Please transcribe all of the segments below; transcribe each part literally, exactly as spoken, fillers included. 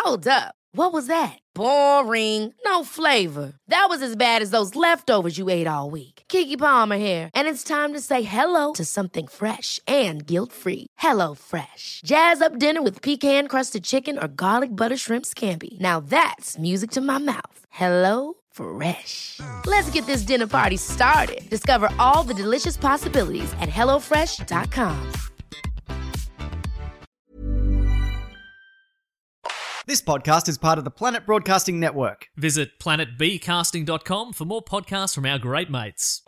Hold up. What was that? Boring. No flavor. That was as bad as those leftovers you ate all week. Keke Palmer here, and it's time to say hello to something fresh and guilt-free. Hello Fresh. Jazz up dinner with pecan-crusted chicken or garlic butter shrimp scampi. Now that's music to my mouth. Hello Fresh. Let's get this dinner party started. Discover all the delicious possibilities at hello fresh dot com. This podcast is part of the Planet Broadcasting Network. Visit planet b casting dot com for more podcasts from our great mates.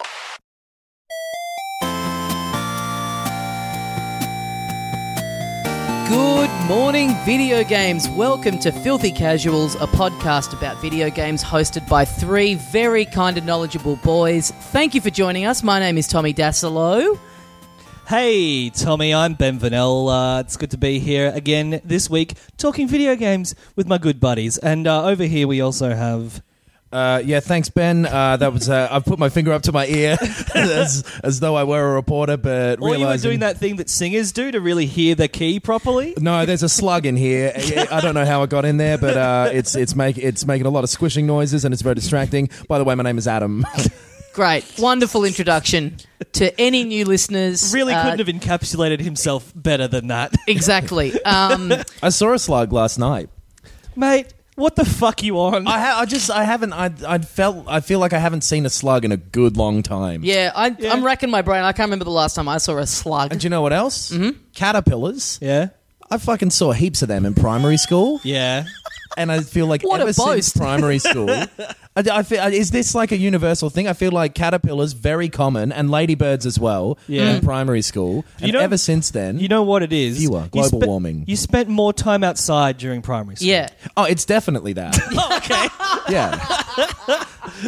Good morning, video games. Welcome to Filthy Casuals, a podcast about video games hosted by three very kind and knowledgeable boys. Thank you for joining us. My name is Tommy Dasilo. Hey, Tommy, I'm Ben Vanel. Uh, it's good to be here again this week talking video games with my good buddies. And uh, over here we also have... Uh, yeah, thanks, Ben. Uh, that was uh, I've put my finger up to my ear as, as though I were a reporter, but Or realizing... you were doing that thing that singers do to really hear the key properly? No, there's a slug in here. I don't know how it got in there, but uh, it's it's make, it's making a lot of squishing noises and it's very distracting. By the way, my name is Adam. Great. Wonderful introduction to any new listeners. Really Uh, couldn't have encapsulated himself better than that. Exactly. Um, I saw a slug last night. Mate, what the fuck you on? I, ha- I just I haven't I I felt I feel like I haven't seen a slug in a good long time. yeah, I, Yeah. I'm racking my brain. I can't remember the last time I saw a slug. And do you know what else? Mm-hmm. Caterpillars. yeah? I fucking saw heaps of them in primary school. Yeah. And I feel like What a ever since boast. primary school, I, I feel, is this like a universal thing? I feel like caterpillars very common and ladybirds as well Yeah. in primary school. And You know- ever since then, You know what it is? Fewer. You Global spe- warming. You spent more time outside during primary school. Yeah. oh, it's definitely that. Okay. Yeah,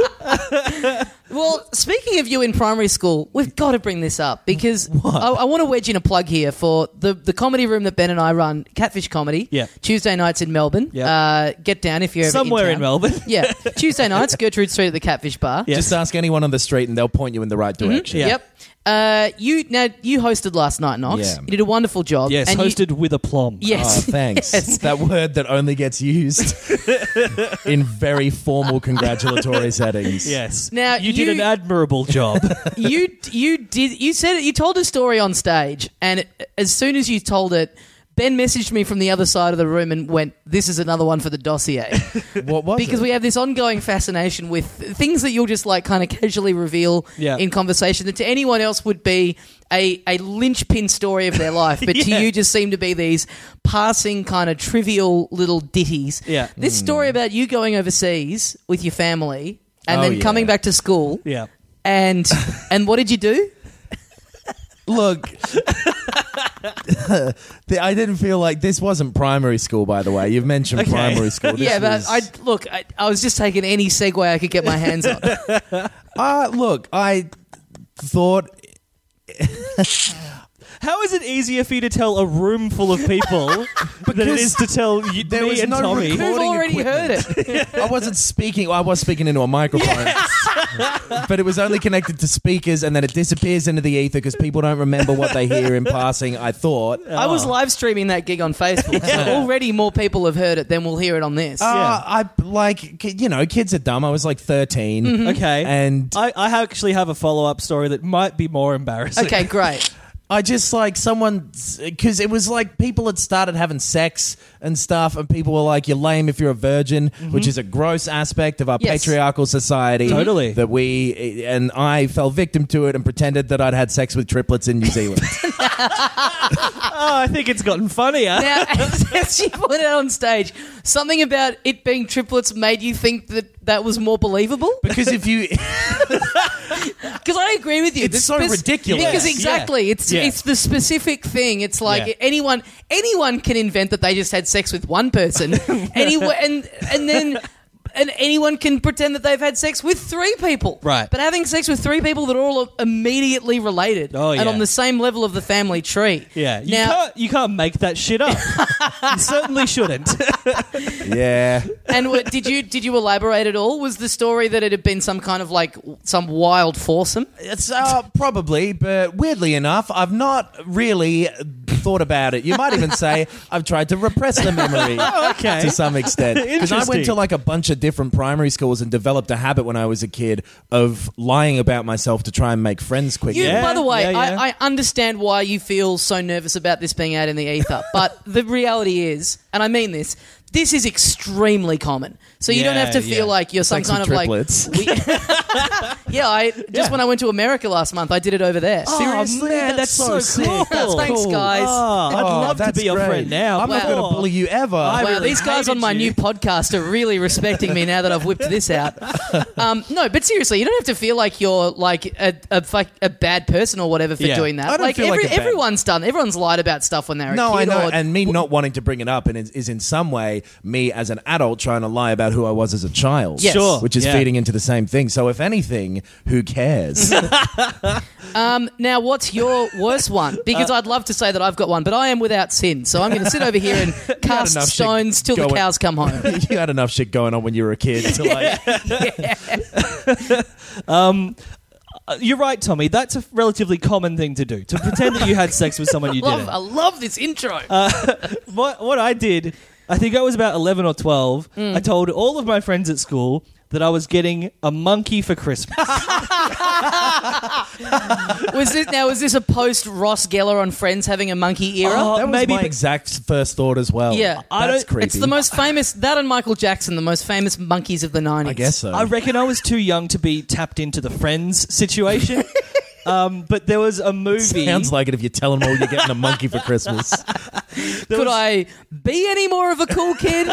Well, speaking of you in primary school, we've got to bring this up because I, I want to wedge in a plug here for the, the comedy room that Ben and I run, Catfish Comedy. Yeah. Tuesday nights in Melbourne. Yeah. Uh, get down if you're ever Somewhere in, in town. Melbourne. Yeah. Tuesday nights, Gertrude Street at the Catfish Bar. Yeah. just ask anyone on the street and they'll point you in the right direction. Yeah. Yep. Uh, you now you hosted last night, Knox. Yeah. You did a wonderful job. Yes, and you- hosted with aplomb. yes. Oh, thanks. Yes. That word that only gets used in very formal congratulatory settings. Yes. Now, you, did you- an admirable job. you you did you said it, you told a story on stage, and it, as soon as you told it, Ben messaged me from the other side of the room and went, "This is another one for the dossier," What was because it? we have this ongoing fascination with things that you'll just like kind of casually reveal Yeah. in conversation that to anyone else would be a, a linchpin story of their life, but Yeah. to you just seem to be these passing kind of trivial little ditties. Yeah. This story about you going overseas with your family and Oh, then yeah. coming back to school. Yeah. And and what did you do? Look, the- I didn't feel like this wasn't primary school, by the way. You've mentioned Okay. primary school. This yeah, but was- I look. I, I was just taking any segue I could get my hands on. Uh, look, I thought... How is it easier for you to tell a room full of people than it is to tell you, there me was and no Tommy? recording We've already equipment. heard it. I wasn't speaking. I was speaking into a microphone, but it was only connected to speakers, and then it disappears into the ether because people don't remember what they hear in passing. I thought. I was live streaming that gig on Facebook, so already more people have heard it than will hear it on this. Uh, I like you know, kids are dumb. I was like thirteen. Okay. And I, I actually have a follow-up story that might be more embarrassing. okay, great. I just like someone because it was like people had started having sex and stuff, and people were like, "You're lame if you're a virgin," which is a gross aspect of our Yes. patriarchal society. Totally. That we and I fell victim to it and pretended that I'd had sex with triplets in New Zealand. Oh, I think it's gotten funnier. Now, as, as you put it on stage, something about it being triplets made you think that that was more believable? Because if you Because I agree with you. It's The so ridiculous. Because exactly, it's Yeah. it's the specific thing. It's like Yeah. anyone anyone can invent that they just had sex with one person. Anyone and and then. And anyone can pretend that they've had sex with three people. Right. But having sex with three people that are all immediately related Oh, and yeah. on the same level of the family tree. Yeah, you Now, can't you can't make that shit up. You certainly shouldn't. yeah, and what, did you did you elaborate at all? Was the story that it had been some kind of like some wild foursome? it's uh, probably, but weirdly enough, I've not really thought about it. You might even say I've tried to repress the memory Oh, okay. to some extent. Because I went Interesting. to like a bunch of different primary schools and developed a habit when I was a kid of lying about myself to try and make friends quickly. You, Yeah, by the way, yeah, yeah. I, I understand why you feel so nervous about this being out in the ether, but the reality is, and I mean this, this is extremely common. So you don't Yeah, have to feel yeah. like you're some Sex kind with of triplets. like. We, yeah, I just Yeah. when I went to America last month, I did it over there. Seriously? man, that's, that's so so cool. sick. Thanks, guys. Oh, I'd Oh, love to that's be your great. friend now. I'm not Wow. going to bully you ever. I Wow, really these guys on hated my you. new podcast are really respecting me now that I've whipped this out. Um, no, but seriously, you don't have to feel like you're like a, a, fuck- a bad person or whatever for Yeah. doing that. I don't like, feel like every, a bad- everyone's done. Everyone's lied about stuff when they're a No, kid. I know, or- and me not wanting to bring it up and is, is in some way me as an adult trying to lie about who I was as a child. Yes. Sure. Which is Yeah. feeding into the same thing. So if anything, who cares? Um, now, what's your worst one? Because Uh, I'd love to say that I've got one, but I am without sin. So I'm going to sit over here and cast enough shit stones till the going- cows come home. You had enough shit going on when you were a kid to like Uh, You're right, Tommy. That's a relatively common thing to do. To pretend that you had sex with someone you love, didn't. I love this intro. What, what I did, I think I was about eleven or twelve. Mm. I told all of my friends at school that I was getting a monkey for Christmas. was this now? Was this a post Ross Geller on Friends having a monkey era? Oh, that was maybe, my but- exact first thought as well. Yeah. I That's don't- creepy. It's the most famous. That and Michael Jackson, the most famous monkeys of the nineties. I guess so. I reckon I was too young to be tapped into the Friends situation. um, but there was a movie. Sounds like it if you tell them all you're getting a monkey for Christmas. there Could was- I be any more of a cool kid?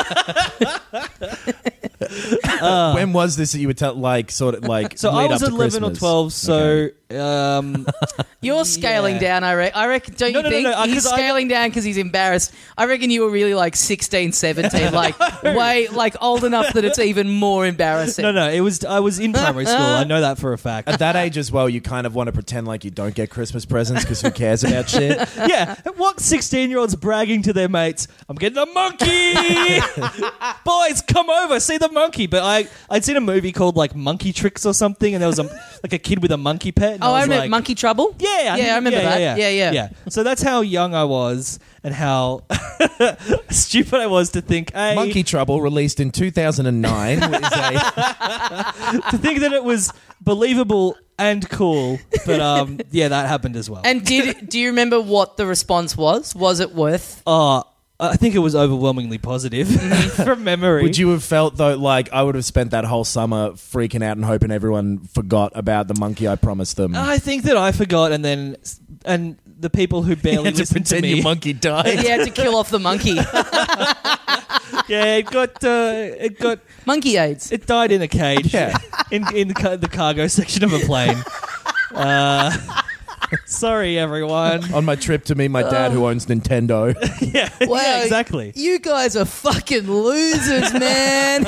When was this that you would tell, like, sort of like, So I lead was up to eleven or Christmas? twelve. So um, You're scaling Yeah. down, I reckon. I reckon, don't No, you no, no, think? no, uh, He's 'cause I- scaling down because he's embarrassed. I reckon you were really like sixteen, seventeen, like way, like old enough that it's even more embarrassing. no, no, it was. I was in primary school. I know that for a fact. At that age as well, you kind of want to pretend like you don't get Christmas presents because who cares about shit? Yeah, what sixteen-year-olds bragging to their mates? I'm getting a monkey. Boys, come over, see the monkey. But I, I'd seen a movie called like Monkey Tricks or something, and there was a like a kid with a monkey pet. And Oh, I was remember like, Monkey Trouble? Yeah, Yeah, I remember yeah, that. Yeah, Yeah, yeah. So that's how young I was, and how stupid I was to think, hey, Monkey Trouble, released in two thousand nine, is a, to think that it was believable and cool. But um, yeah, that happened as well. And did do you remember what the response was? Was it worth? Oh, I think it was overwhelmingly positive from memory. would you have felt, though, like I would have spent that whole summer freaking out and hoping everyone forgot about the monkey I promised them? I think that I forgot, and then and the people who barely had to listened to pretend me. your monkey died. You had to kill off the monkey. Yeah, it got uh, it got Monkey AIDS. it died in a cage. Yeah. in in the, ca- the cargo section of a plane. Uh, sorry, everyone. On my trip to meet my dad, who owns Nintendo. Yeah, Wow, yeah, exactly. You guys are fucking losers, man.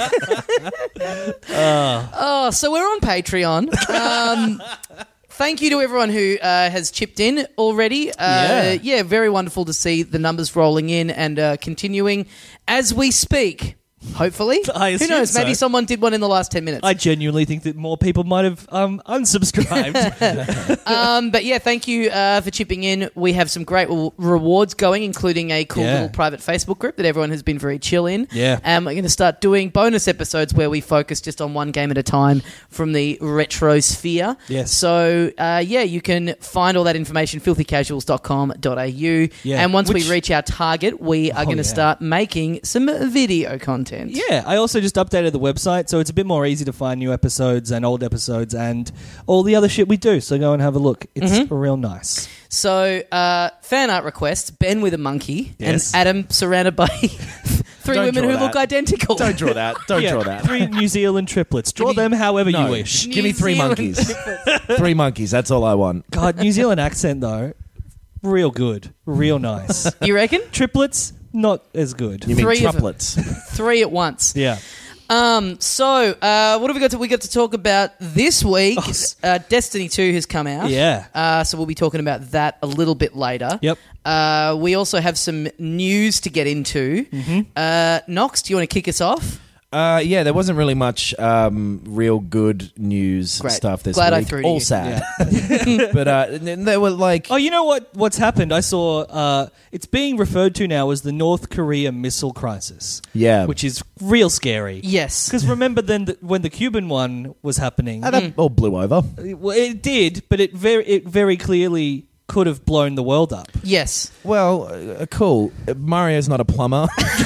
Oh, so we're on Patreon. Um, thank you to everyone who uh, has chipped in already. Uh, Yeah. yeah, very wonderful to see the numbers rolling in and uh, continuing as we speak. Hopefully, I who assume knows? Maybe so. someone did one in the last ten minutes. I genuinely think that more people might have um, unsubscribed. Um, but yeah, thank you uh, for chipping in. We have some great re- rewards going, including a cool Yeah. little private Facebook group that everyone has been very chill in. Yeah. And we're going to start doing bonus episodes where we focus just on one game at a time from the retro sphere. Yes. So uh, yeah, you can find all that information filthy casuals dot com dot a u. Yeah. And once Which- we reach our target, we are Oh, going to yeah. start making some video content. Yeah, I also just updated the website, so it's a bit more easy to find new episodes and old episodes and all the other shit we do. So go and have a look. It's Mm-hmm. real nice. So, uh, fan art requests: Ben with a monkey Yes. and Adam surrounded by three Don't women draw who that. look identical. Don't draw that. Don't Yeah, draw that. Three New Zealand triplets. Draw them however No. you wish. Give me New three Zealand monkeys. Three monkeys. That's all I want. God, New Zealand accent though, real good, real nice. You reckon? Triplets, not as good. You mean Three of them. triplets? Three at once. Yeah. Um. So, uh, what have we got to? We got to talk about this week. Oh, s- Uh, Destiny two has come out. Yeah. Uh, so we'll be talking about that a little bit later. Yep. Uh, we also have some news to get into. Mm-hmm. Uh, Knox, do you want to kick us off? Uh, yeah, there wasn't really much um, real good news Great. stuff this Glad I week. threw to All you. sad. But uh, n- they were like... Oh, you know what? What's happened? I saw uh, it's being referred to now as the North Korea missile crisis. Yeah. Which is real scary. Yes. Because remember then the, when the Cuban one was happening, Ah, that all blew over. it, well, it did, but it very it very clearly could have blown the world up. Yes. Well, uh, cool. Uh, Mario's not a plumber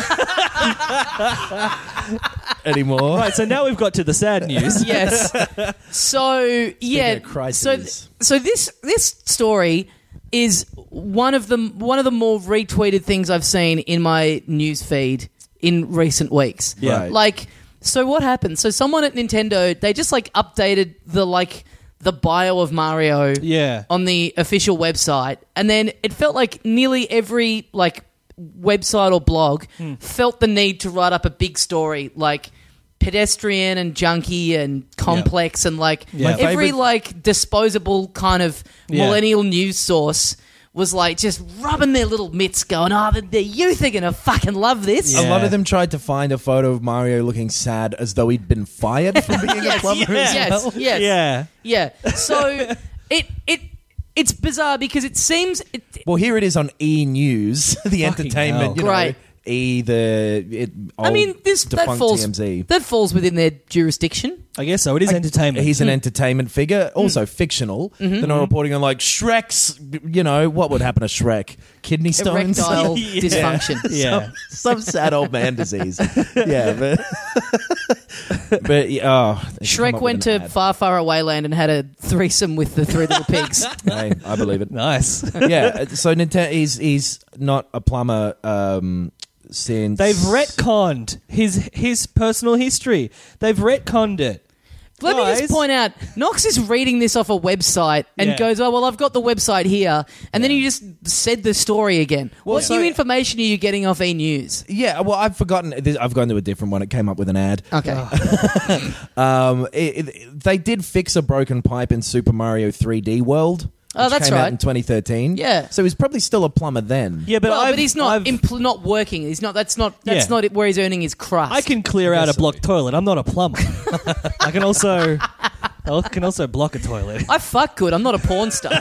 anymore. Right, so now we've got to the sad news. Yes. So yeah. of crises. So so this this story is one of the one of the more retweeted things I've seen in my news feed in recent weeks. Yeah. Right. Like, so what happened? So someone at Nintendo, they just like updated the like the bio of Mario Yeah. on the official website, and then it felt like nearly every like website or blog Hmm. felt the need to write up a big story like pedestrian and junky and complex and like Yeah. My every favourite- like disposable kind of Yeah. millennial news source was like just rubbing their little mitts going, oh, the, the youth are going to fucking love this. Yeah. A lot of them tried to find a photo of Mario looking sad as though he'd been fired from being a plumber. yeah. as Yes, well. yes. Yeah. Yeah. So it it it's bizarre because it seems it, Well, here it is on E! News, the Fucking entertainment. hell. You know, Great. E! The it, I mean this that defunct falls T M Z. that falls within their jurisdiction. I guess so. It is entertainment. He's an entertainment figure, also fictional. They're not reporting on like Shrek's. You know what would happen to Shrek? Kidney stones. Erectile Yeah. dysfunction. yeah. Some sad old man disease. Yeah, but but yeah, oh, they come Shrek up went with to an ad. far, far away land and had a threesome with the three little pigs. Hey, I believe it. Nice. Yeah, so Nintendo, he's he's not a plumber um, since They've retconned his his personal history. They've retconned it. Let me Guys. just point out, Knox is reading this off a website and Yeah. goes, oh, well, I've got the website here. And then you just said the story again. what so- new information are you getting off E-News? Yeah, well, I've forgotten. this- I've gone to a different one. It came up with an ad. Okay. Um, it, it, they did fix a broken pipe in Super Mario three D World. Oh, which that's came right. out in twenty thirteen. Yeah. so he's probably still a plumber then. Yeah, but, well, I've, but he's not I've- impl- not working. He's not. That's not. That's Yeah. not where he's earning his crust. I can clear out a blocked toilet. I'm not a plumber. I can also I can also block a toilet. I fuck good. I'm not a porn star.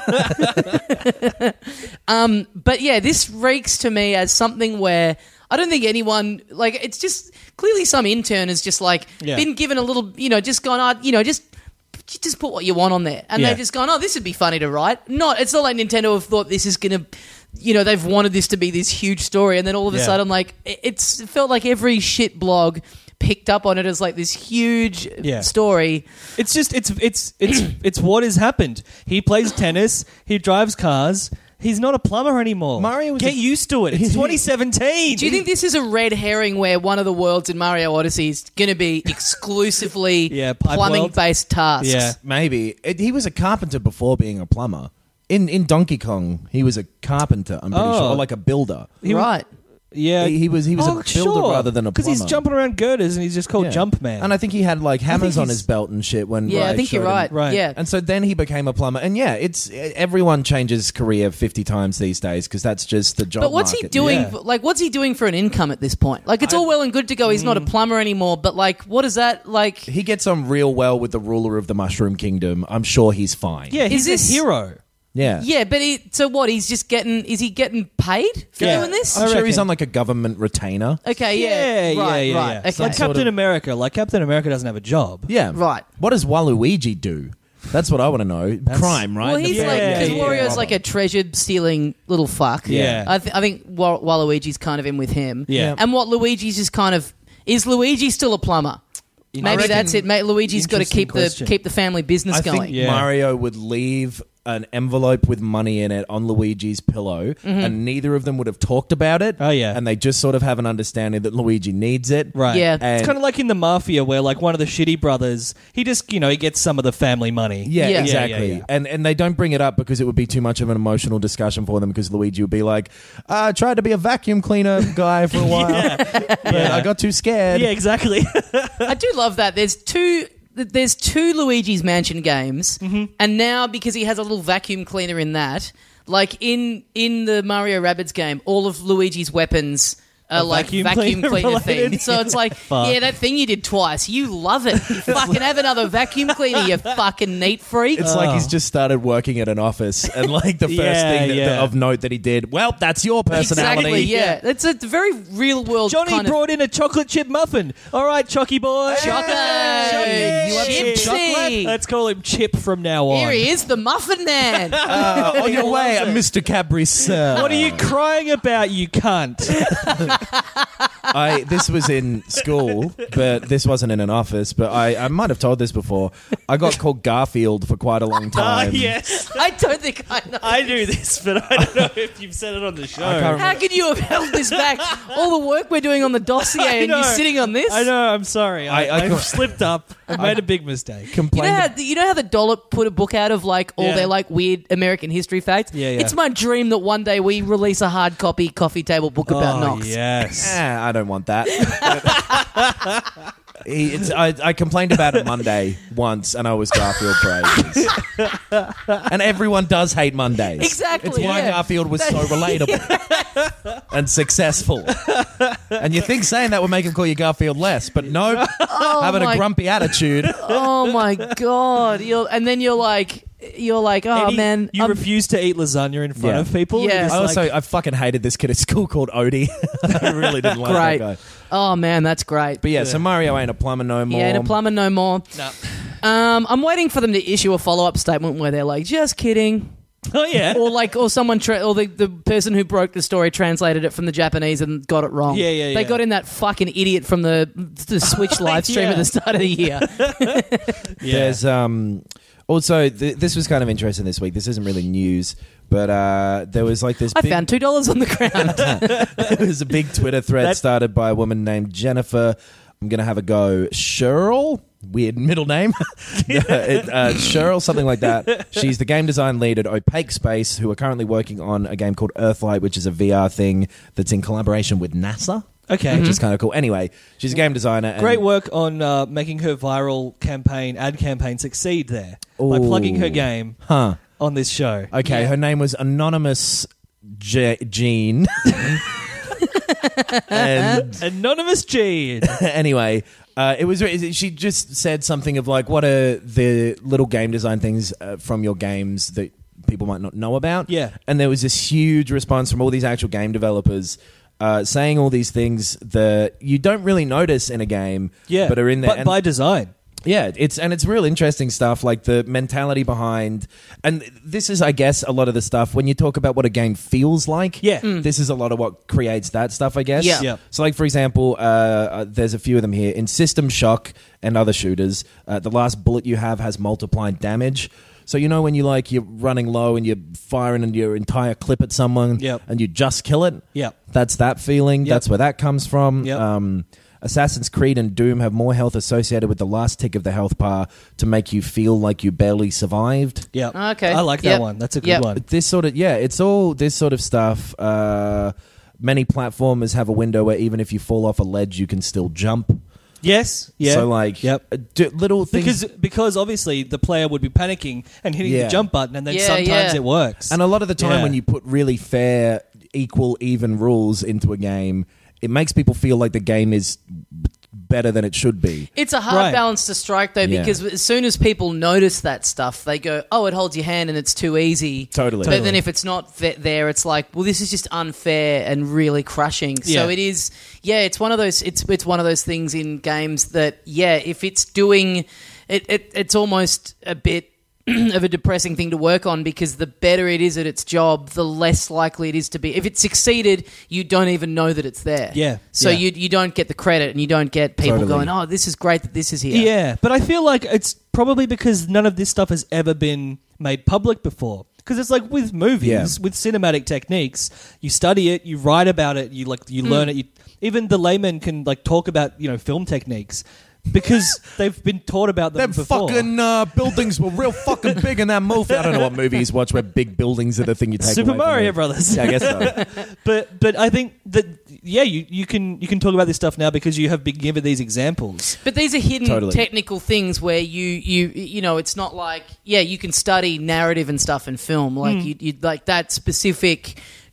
um, but yeah, this reeks to me as something where I don't think anyone like. It's just clearly some intern has just like Yeah. been given a little, you know, just gone, oh, you know, just. Just put what you want on there, and Yeah. they've just gone. Oh, this would be funny to write. Not. It's not like Nintendo have thought this is gonna. You know, they've wanted this to be this huge story, and then all of a Yeah. sudden, like it- it's it felt like every shit blog picked up on it as like this huge Yeah. story. It's just it's it's it's it's what has happened. He plays tennis. He drives cars. He's not a plumber anymore. Mario was get a- used to it. It's twenty seventeen. Do you think this is a red herring where one of the worlds in Mario Odyssey is going to be exclusively Yeah, pipe plumbing-based tasks? Yeah. Maybe it, he was a carpenter before being a plumber. In in Donkey Kong, he was a carpenter. I'm pretty Oh. sure, or like a builder. Right. Yeah, He- he was- he was a oh, builder sure. rather than a because he's plumber. jumping around girders and he's just called Yeah. Jumpman. And I think he had like hammers on he's- his belt and shit when. Yeah, I Riot think you're showed him. right. Right. Yeah. And so then he became a plumber, and yeah, it's everyone changes career fifty times these days because that's just the job. But what's he market. doing? Yeah. Like, what's he doing for an income at this point? Like, it's all well and good to go. He's Mm. not a plumber anymore. But like, what is that like? He gets on real well with the ruler of the Mushroom Kingdom. I'm sure he's fine. yeah, he's Is this- a hero. yeah, Yeah, but he, so what? He's just getting. Is he getting paid for Yeah. doing this? I I'm sure he's reckon. on like a government retainer. Okay. Yeah. yeah, yeah, right. yeah, right. yeah. Okay. Like sort Captain of- America. Like Captain America doesn't have a job. Yeah, Right. What does Waluigi do? That's what I want to know. Crime, right? Well, he's Yeah, like because yeah, Wario's yeah. like a treasure stealing little fuck. Yeah. I, th- I think Wa- Waluigi's kind of in with him. Yeah. and what Luigi's is kind of is Luigi still a plumber? Maybe reckon- that's it. Mate, Luigi's got to Interesting keep question. the keep the family business I going. think Yeah. Mario would leave an envelope with money in it on Luigi's pillow, and neither of them would have talked about it. Oh, yeah. and they just sort of have an understanding that Luigi needs it. Right. Yeah. And- It's kind of like in the Mafia where like one of the shitty brothers, he just, you know, he gets some of the family money. Yeah, Yeah. exactly. Yeah, yeah, yeah. And and they don't bring it up because it would be too much of an emotional discussion for them because Luigi would be like, I tried to be a vacuum cleaner guy for a while, but I got too scared. Yeah, exactly. I do love that. There's two. There's two Luigi's Mansion games, Mm-hmm. and now because he has a little vacuum cleaner in that, like in in the Mario Rabbids game, all of Luigi's weapons a, A like vacuum vacuum cleaner cleaner, related? thing. So it's like, Fuck. yeah, that thing you did twice. You love it. You fucking have another vacuum cleaner, you fucking neat freak. It's like he's just started working at an office, and like the first Yeah, thing that, yeah. of note that he did, well, that's your personality. Exactly, yeah. It's a very real world Johnny kind brought in a chocolate chip muffin. All right, Chocky boy. of... Choco! You want some Chipsy! chocolate? Let's call him Chip from now on. Here he is, the Muffin Man. Uh, on your way, Mister Cadbury, sir. What are you crying about, you cunt? I this was in school, but this wasn't in an office. But I, I might have told this before. I got called Garfield for quite a long Ah, time. yes. I don't think I know. I knew this, but I don't know if you've said it on the show. I can't How could you have held this back? All the work we're doing on the dossier and know. you're sitting on this? I know, I'm sorry. I, I- I I, com- slipped up. I made a big mistake. You Complained. know, how, you know how the Dollop put a book out of like all Yeah. their like weird American history facts? Yeah, yeah. It's my dream that one day we release a hard copy coffee table book about oh, Knox. yes. Eh, I don't want that. He, it's, I, I complained about it Monday once, and I was Garfield for ages. And everyone does hate Mondays. Exactly, It's why yeah. Garfield was so relatable and successful. And you think saying that would make him call you Garfield less, but no, having my- a grumpy attitude. Oh my god! You're, and then you're like, you're like, oh And he- man, you I'm- refuse to eat lasagna in front Yeah. of people. Yeah. You're just I also like, I fucking hated this kid at school called Odie. I really didn't like Great. that guy. oh man, that's great. But yeah, so Mario ain't a plumber no more. He ain't a plumber no more. No. Um, I'm waiting for them to issue a follow up statement where they're like, just kidding. oh yeah. Or like, or someone, tra- or the, the person who broke the story translated it from the Japanese and got it wrong. Yeah, yeah, They yeah. got in that fucking idiot from the the Switch live stream Yeah. at the start of the year. Yeah. There's um also th- this was kind of interesting this week. This isn't really news, but uh, there was like this. I big, found two dollars on the ground. There was a big Twitter thread That- started by a woman named Jennifer. I'm gonna have a go. Cheryl, weird middle name. it, uh, Cheryl, something like that. She's the game design lead at Opaque Space, who are currently working on a game called Earthlight, which is a V R thing that's in collaboration with NASA. Okay. Which is kind of cool. Anyway, she's a game designer. And Great work on uh, making her viral campaign, ad campaign, succeed there by Ooh. plugging her game Huh. on this show. Okay, Yeah. her name was Anonymous Je- Jean. and Anonymous Gene. anyway, uh, it was she just said something of like, what are the little game design things uh, from your games that people might not know about? Yeah. And there was this huge response from all these actual game developers uh, saying all these things that you don't really notice in a game, Yeah. but are in there. But And- by design. Yeah, it's and it's real interesting stuff, like the mentality behind, and this is, I guess, a lot of the stuff when you talk about what a game feels like. Yeah. This is a lot of what creates that stuff, I guess. Yeah. Yeah. So, like for example, uh, uh, there's a few of them here in System Shock and other shooters. Uh, the last bullet you have has multiplied damage. So you know when you like you're running low and you're firing your entire clip at someone, Yep. and you just kill it. Yep. That's that feeling. Yep. That's where that comes from. Yep. Um, Assassin's Creed and Doom have more health associated with the last tick of the health bar to make you feel like you barely survived. Yeah. Okay. I like that Yep. one. That's a good Yep. one. This sort of, yeah, it's all this sort of stuff. Uh, many platformers have a window where even if you fall off a ledge, you can still jump. Yes. Yeah. So, like, Yep. uh, d- little things. Because because obviously the player would be panicking and hitting Yeah. the jump button, and then Yeah, sometimes yeah. it works. And a lot of the time, Yeah. when you put really fair, equal, even rules into a game, it makes people feel like the game is b- better than it should be. It's a hard Right. balance to strike, though, Yeah. because as soon as people notice that stuff, they go, oh, it holds your hand and it's too easy. Totally. But Totally. then if it's not ve- there, it's like, well, this is just unfair and really crushing. So Yeah. it is, yeah, it's one of those, it's it's one of those things in games that, yeah, if it's doing, it, it it's almost a bit of a depressing thing to work on, because the better it is at its job, the less likely it is to be. If it succeeded, you don't even know that it's there. Yeah, So yeah. you you don't get the credit, and you don't get people Totally. going, oh, this is great that this is here. Yeah, but I feel like it's probably because none of this stuff has ever been made public before. Because it's like with movies, Yeah. with cinematic techniques, you study it, you write about it, you like you Hmm. learn it. You, even the layman can like talk about you know film techniques because they've been taught about them Them before. fucking uh, buildings were real fucking big in that movie. I don't know what movie he's watched where big buildings are the thing you take Super away from Mario it. Brothers. Yeah, I guess so. But but I think that yeah, you, you can you can talk about this stuff now because you have been given these examples. But these are hidden Totally. technical things where you, you you know, it's not like, yeah, you can study narrative and stuff in film, like you, you like that specific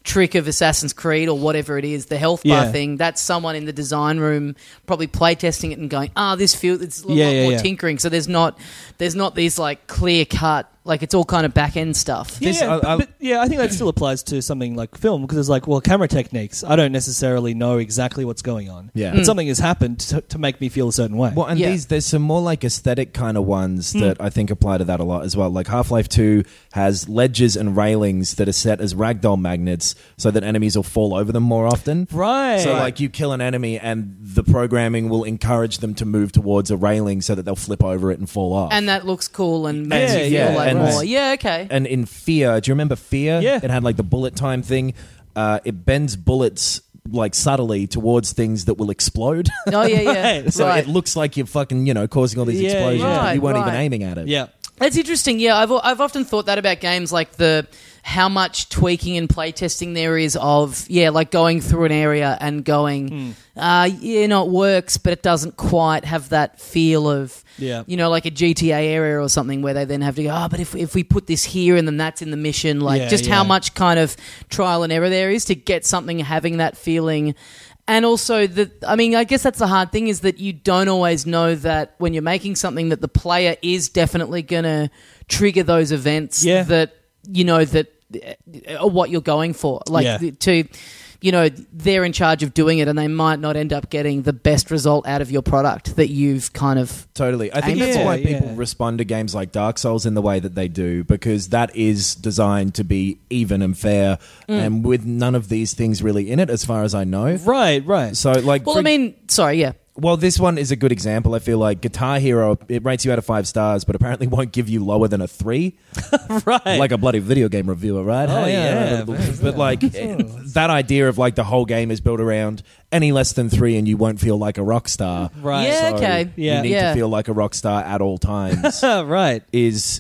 trick of Assassin's Creed or whatever it is, the health bar Yeah. thing, that's someone in the design room probably playtesting it and going, ah, this feels, it's a lot Yeah, yeah, more yeah. tinkering. So there's not, there's not these like clear cut, like it's all kind of back end stuff. Yeah, This- yeah, I- but, I- but yeah, I think that still applies to something like film because it's like, well, camera techniques. I don't necessarily know exactly what's going on. Yeah. but Mm. something has happened to, to make me feel a certain way. Well, and Yeah. these there's some more like aesthetic kind of ones that I think apply to that a lot as well. Like Half-Life two has ledges and railings that are set as ragdoll magnets so that enemies will fall over them more often. Right. So like you kill an enemy and the programming will encourage them to move towards a railing so that they'll flip over it and fall off. And that looks cool and makes Yeah, you feel yeah, like and- more. Yeah, okay. And in Fear, do you remember Fear? Yeah. It had like the bullet time thing. Uh, it bends bullets like subtly towards things that will explode. Oh, yeah, yeah. Right. so Right. it looks like you're fucking, you know, causing all these Yeah, explosions, yeah. but you weren't Right, even right. aiming at it. yeah. That's interesting. Yeah, I've I've often thought that about games, like the how much tweaking and playtesting there is of yeah, like going through an area and going, uh, yeah, no, it works, but it doesn't quite have that feel of Yeah. you know, like a G T A area or something where they then have to go, oh, but if if we put this here and then that's in the mission, like Yeah, just yeah. how much kind of trial and error there is to get something having that feeling. And also, the I mean, I guess that's the hard thing is that you don't always know that when you're making something that the player is definitely going to trigger those events Yeah. that, you know, that are what you're going for. Like Yeah. to, you know, they're in charge of doing it and they might not end up getting the best result out of your product that you've kind of... Totally. I think Aim that's for. why Yeah, people yeah. respond to games like Dark Souls in the way that they do, because that is designed to be even and fair, Mm. and with none of these things really in it, as far as I know. Right, right. So, like, Well, for- I mean, sorry, yeah. well, this one is a good example. I feel like Guitar Hero, it rates you out of five stars, but apparently won't give you lower than a three. right. Like a bloody video game reviewer, right? Oh, Hey, yeah. But like that idea of like the whole game is built around any less than three and you won't feel like a rock star. Right. Yeah, So okay. Yeah. You need Yeah. to feel like a rock star at all times. right. is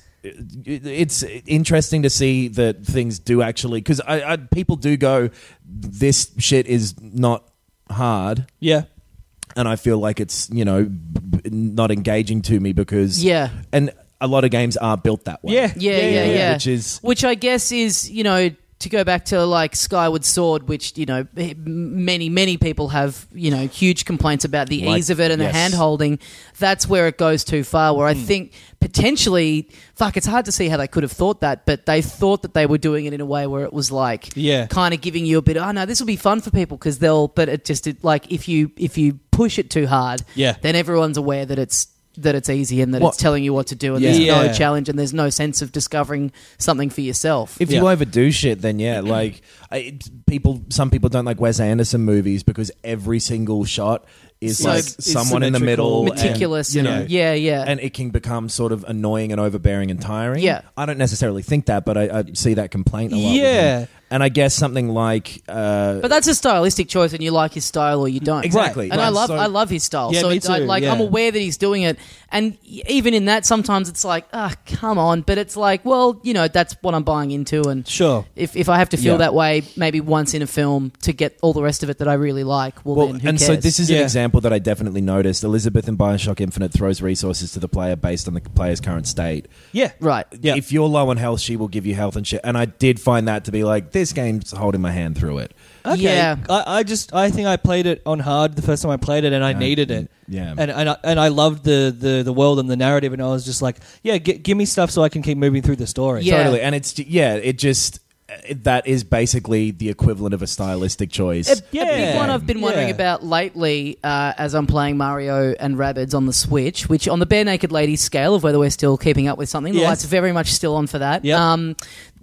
it's interesting to see that things do actually, because I, I people do go, this shit is not hard, Yeah. and I feel like it's, you know, b- b- not engaging to me because Yeah. and a lot of games are built that way. Yeah. Yeah, yeah, yeah. Which is Which I guess is, you know, to go back to like Skyward Sword, which, you know, m- many, many people have, you know, huge complaints about the Like- ease of it and yes. the hand holding. That's where it goes too far, where I think potentially, fuck, it's hard to see how they could have thought that, but they thought that they were doing it in a way where it was like, Yeah. kind of giving you a bit, oh no, this will be fun for people because they'll, but it just, it, like, if you, if you push it too hard, Yeah. then everyone's aware that it's, that it's easy and that Well- it's telling you what to do and Yeah. there's no Yeah. challenge and there's no sense of discovering something for yourself. if Yeah. you overdo shit, then yeah, like I, people. Some people don't like Wes Anderson movies because every single shot is So- like is someone in the symmetrical. middle, and, Meticulous, you know, yeah, yeah. and it can become sort of annoying and overbearing and tiring. Yeah. I don't necessarily think that, but I, I see that complaint a lot. with Yeah. him. And I guess something like, uh, But that's a stylistic choice, and you like his style or you don't. Exactly. And I Right. love, So- I love his style. Yeah, so me it's, I, too, like, I'm yeah. aware that he's doing it, and even in that, sometimes it's like, ah, come on. But it's like, well, you know, that's what I'm buying into, and Sure. if if I have to feel Yeah. that way, maybe once in a film to get all the rest of it that I really like, well, well, then who and cares? so this is an Yeah. example that I definitely noticed. Elizabeth in Bioshock Infinite throws resources to the player based on the player's current state. Yeah. right. Yeah. If you're low on health, she will give you health and shit. And I did find that to be like, this game's holding my hand through it. Okay. Yeah. I, I just I think I played it on hard the first time I played it and I Yeah. needed it. Yeah. And and I, and I loved the, the, the world and the narrative and I was just like, yeah, g- give me stuff so I can keep moving through the story. Yeah. Totally. And it's, yeah, it just, it, that is basically the equivalent of a stylistic choice. A, a Yeah. big one I've been wondering Yeah. about lately uh, as I'm playing Mario and Rabbids on the Switch, which on the Bare Naked Ladies scale of whether we're still keeping up with something, the Yes. light's very much still on for that. Yep. Um,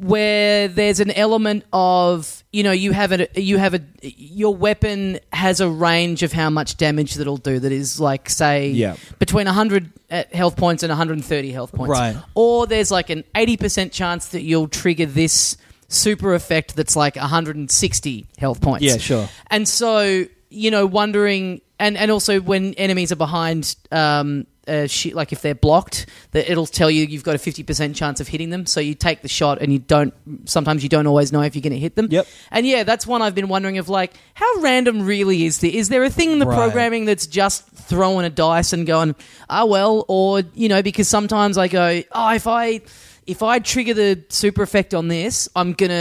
where there's an element of, you know, you have a, you have a, your weapon has a range of how much damage that it'll do that is like, say, Yeah. between one hundred health points and one hundred thirty health points. Right. Or there's like an eighty percent chance that you'll trigger this super effect that's like one hundred sixty health points. Yeah, sure. And so, you know, wondering, and, and also when enemies are behind, um, uh, shit, like if they're blocked, that it'll tell you you've got a fifty percent chance of hitting them. So you take the shot and you don't, sometimes you don't always know if you're going to hit them. Yep. And yeah, that's one I've been wondering of like, how random really is there? Is there a thing in the Right. programming that's just throwing a dice and going, ah, well, or, you know, because sometimes I go, oh, if I, if I trigger the super effect on this, I'm going to,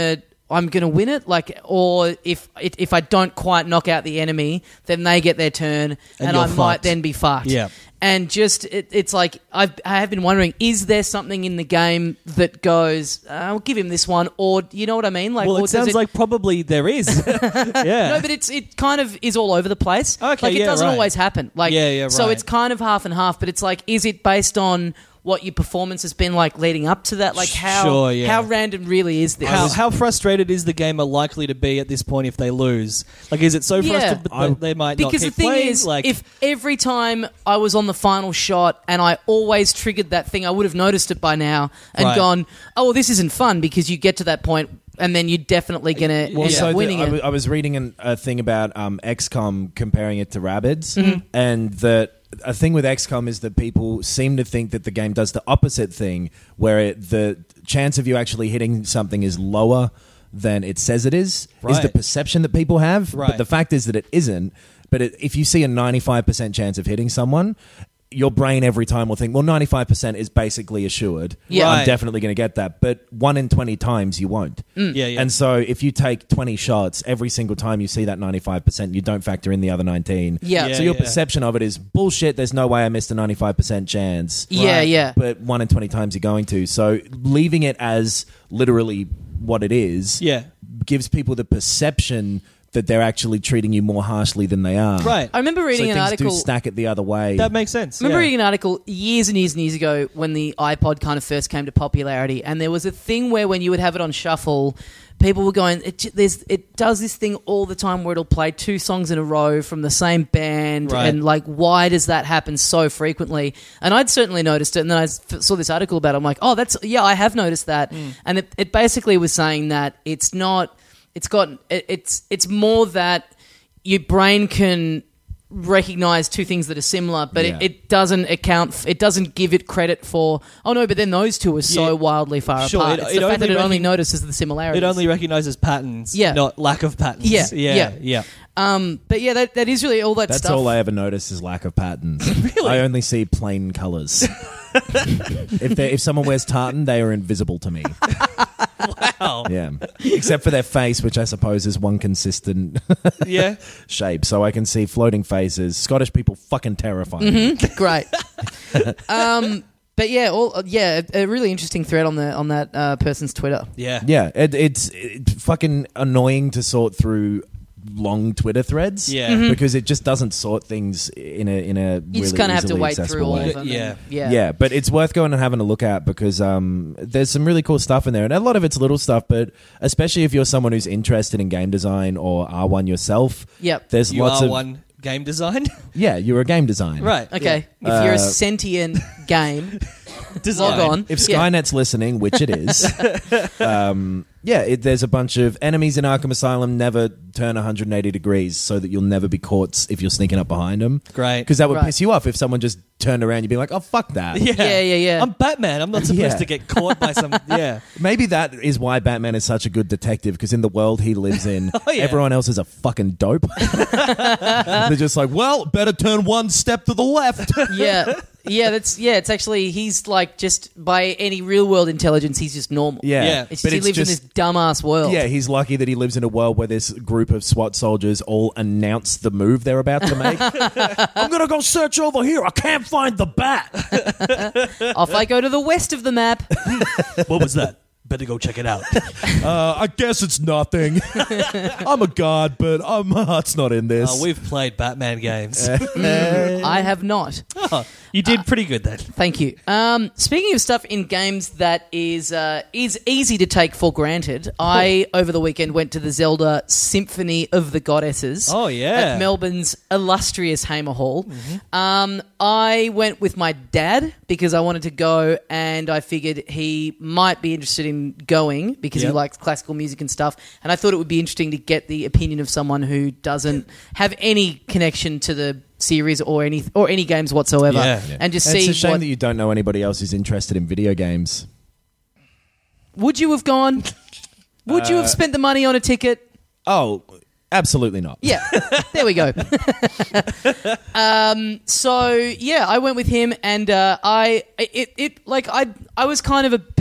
I'm going to win it, like, or if if I don't quite knock out the enemy, then they get their turn, and, And I you're might fucked. then be fucked. Yeah. And just, it, it's like, I've, I have been wondering, is there something in the game that goes, uh, I'll give him this one, or, you know what I mean? Like, Well, or it does sounds like probably there is. yeah. No, but it's it kind of is all over the place. Okay, like it yeah, doesn't right. always happen. Like Yeah, yeah, So right. it's kind of half and half. But it's like, is it based on what your performance has been like leading up to that? Like how Sure, yeah. how random really is this? How, how frustrated is the gamer likely to be at this point if they lose? Like, is it so Yeah. frustrated that I- they might not Because keep the thing playing? is, like, if every time I was on the final shot and I always triggered that thing, I would have noticed it by now and Right. gone, oh, well, this isn't fun, because you get to that point and then you're definitely going to Well, end so up the- winning I, it. w- I was reading an, a thing about um, X COM comparing it to Rabbids, Mm-hmm. and that a thing with X COM is that people seem to think that the game does the opposite thing, where it, the chance of you actually hitting something is lower than it says it is. Is Right. the perception that people have, Right. but the fact is that it isn't. But it, if you see a ninety-five percent chance of hitting someone, your brain every time will think, well, ninety-five percent is basically assured. Yeah. I'm Right. definitely going to get that. But one in twenty times you won't. yeah, yeah. And so if you take twenty shots, every single time you see that ninety-five percent, you don't factor in the other nineteen. Yeah. Yeah, So your yeah. perception of it is bullshit. There's no way I missed a ninety-five percent chance. Yeah, Right. yeah. But one in twenty times you're going to. So leaving it as literally what it is yeah. gives people the perception that they're actually treating you more harshly than they are. Right. I remember So reading things an article. do stack it the other way. That makes sense. I remember yeah. reading an article years and years and years ago when the iPod kind of first came to popularity, and there was a thing where when you would have it on shuffle, people were going, it, j- there's, it does this thing all the time where it'll play two songs in a row from the same band, Right. and like, why does that happen so frequently? And I'd certainly noticed it, and then I s- saw this article about it. I'm like, oh, that's, yeah, I have noticed that. And it, it basically was saying that it's not, it's got, it, it's, it's more that your brain can recognize two things that are similar, but Yeah. it, it doesn't account. F- it doesn't give it credit for. Oh no, but then those two are so Yeah. wildly far Sure, apart. it- It's it the fact only that it only recog- notices the similarities. It only recognizes patterns, Yeah. not lack of patterns. Yeah, yeah, yeah. yeah. Um, but yeah, that, that is really all that That's stuff. all I ever notice is lack of patterns. Really? I only see plain colours. if they, if someone wears tartan, they are invisible to me. Wow. Yeah, except for their face, which I suppose is one consistent Yeah. shape. So I can see floating faces. Scottish people fucking terrifying. Mm-hmm. Great. um, but yeah, all yeah, a, a really interesting thread on the on that uh, person's Twitter. Yeah. Yeah, it, it's it, fucking annoying to sort through long Twitter threads. Yeah. Mhm. because it just doesn't sort things in a in a You really just kind of have to easily wait through accessible all way. of them. Yeah. and- yeah, Yeah, but it's worth going and having a look at because um, there's some really cool stuff in there, and a lot of it's little stuff. But especially if you're someone who's interested in game design or are one yourself, Yep. there's You lots are of one game design. yeah, you're a game designer, Right. Okay, Yeah. if you're Uh, a sentient game, Design. log on. If Yeah. Skynet's listening, which it is, um, yeah, it, there's a bunch of enemies in Arkham Asylum never turn one hundred eighty degrees so that you'll never be caught if you're sneaking up behind them. Great. Because that would Right. piss you off if someone just turned around. You'd be like, oh, fuck that. Yeah. Yeah, yeah, yeah. I'm Batman. I'm not supposed Yeah. to get caught by some. Yeah. Maybe that is why Batman is such a good detective, because in the world he lives in, Oh, yeah. everyone else is a fucking dope. They're just like, well, better turn one step to the left. yeah, yeah. That's yeah. It's actually he's like just by any real world intelligence, he's just normal. Yeah, Yeah. It's but just, he it's lives just in this dumbass world. yeah. He's lucky that he lives in a world where this group of SWAT soldiers all announce the move they're about to make. I'm gonna go search over here. I can't find the bat. Off I go to the west of the map. What was that? Better go check it out. Uh, I guess it's nothing. I'm a god, but uh, my heart's not in this. Oh, we've played Batman games. I have not. Oh, you did pretty good then. Thank you. Um, speaking of stuff in games that is uh, is easy to take for granted, I over the weekend went to the Zelda Symphony of the Goddesses. Oh, yeah. at Melbourne's illustrious Hamer Hall. Um, I went with my dad because I wanted to go, and I figured he might be interested in going because Yep. he likes classical music and stuff. And I thought it would be interesting to get the opinion of someone who doesn't have any connection to the series or any or any games whatsoever, Yeah. Yeah. and just And see it's a shame what that you don't know anybody else who's interested in video games. would you have gone? Would you have spent the money on a ticket? Oh, absolutely not. Yeah, there we go. um, so yeah, I went with him, and uh, I it, it like I I was kind of a bit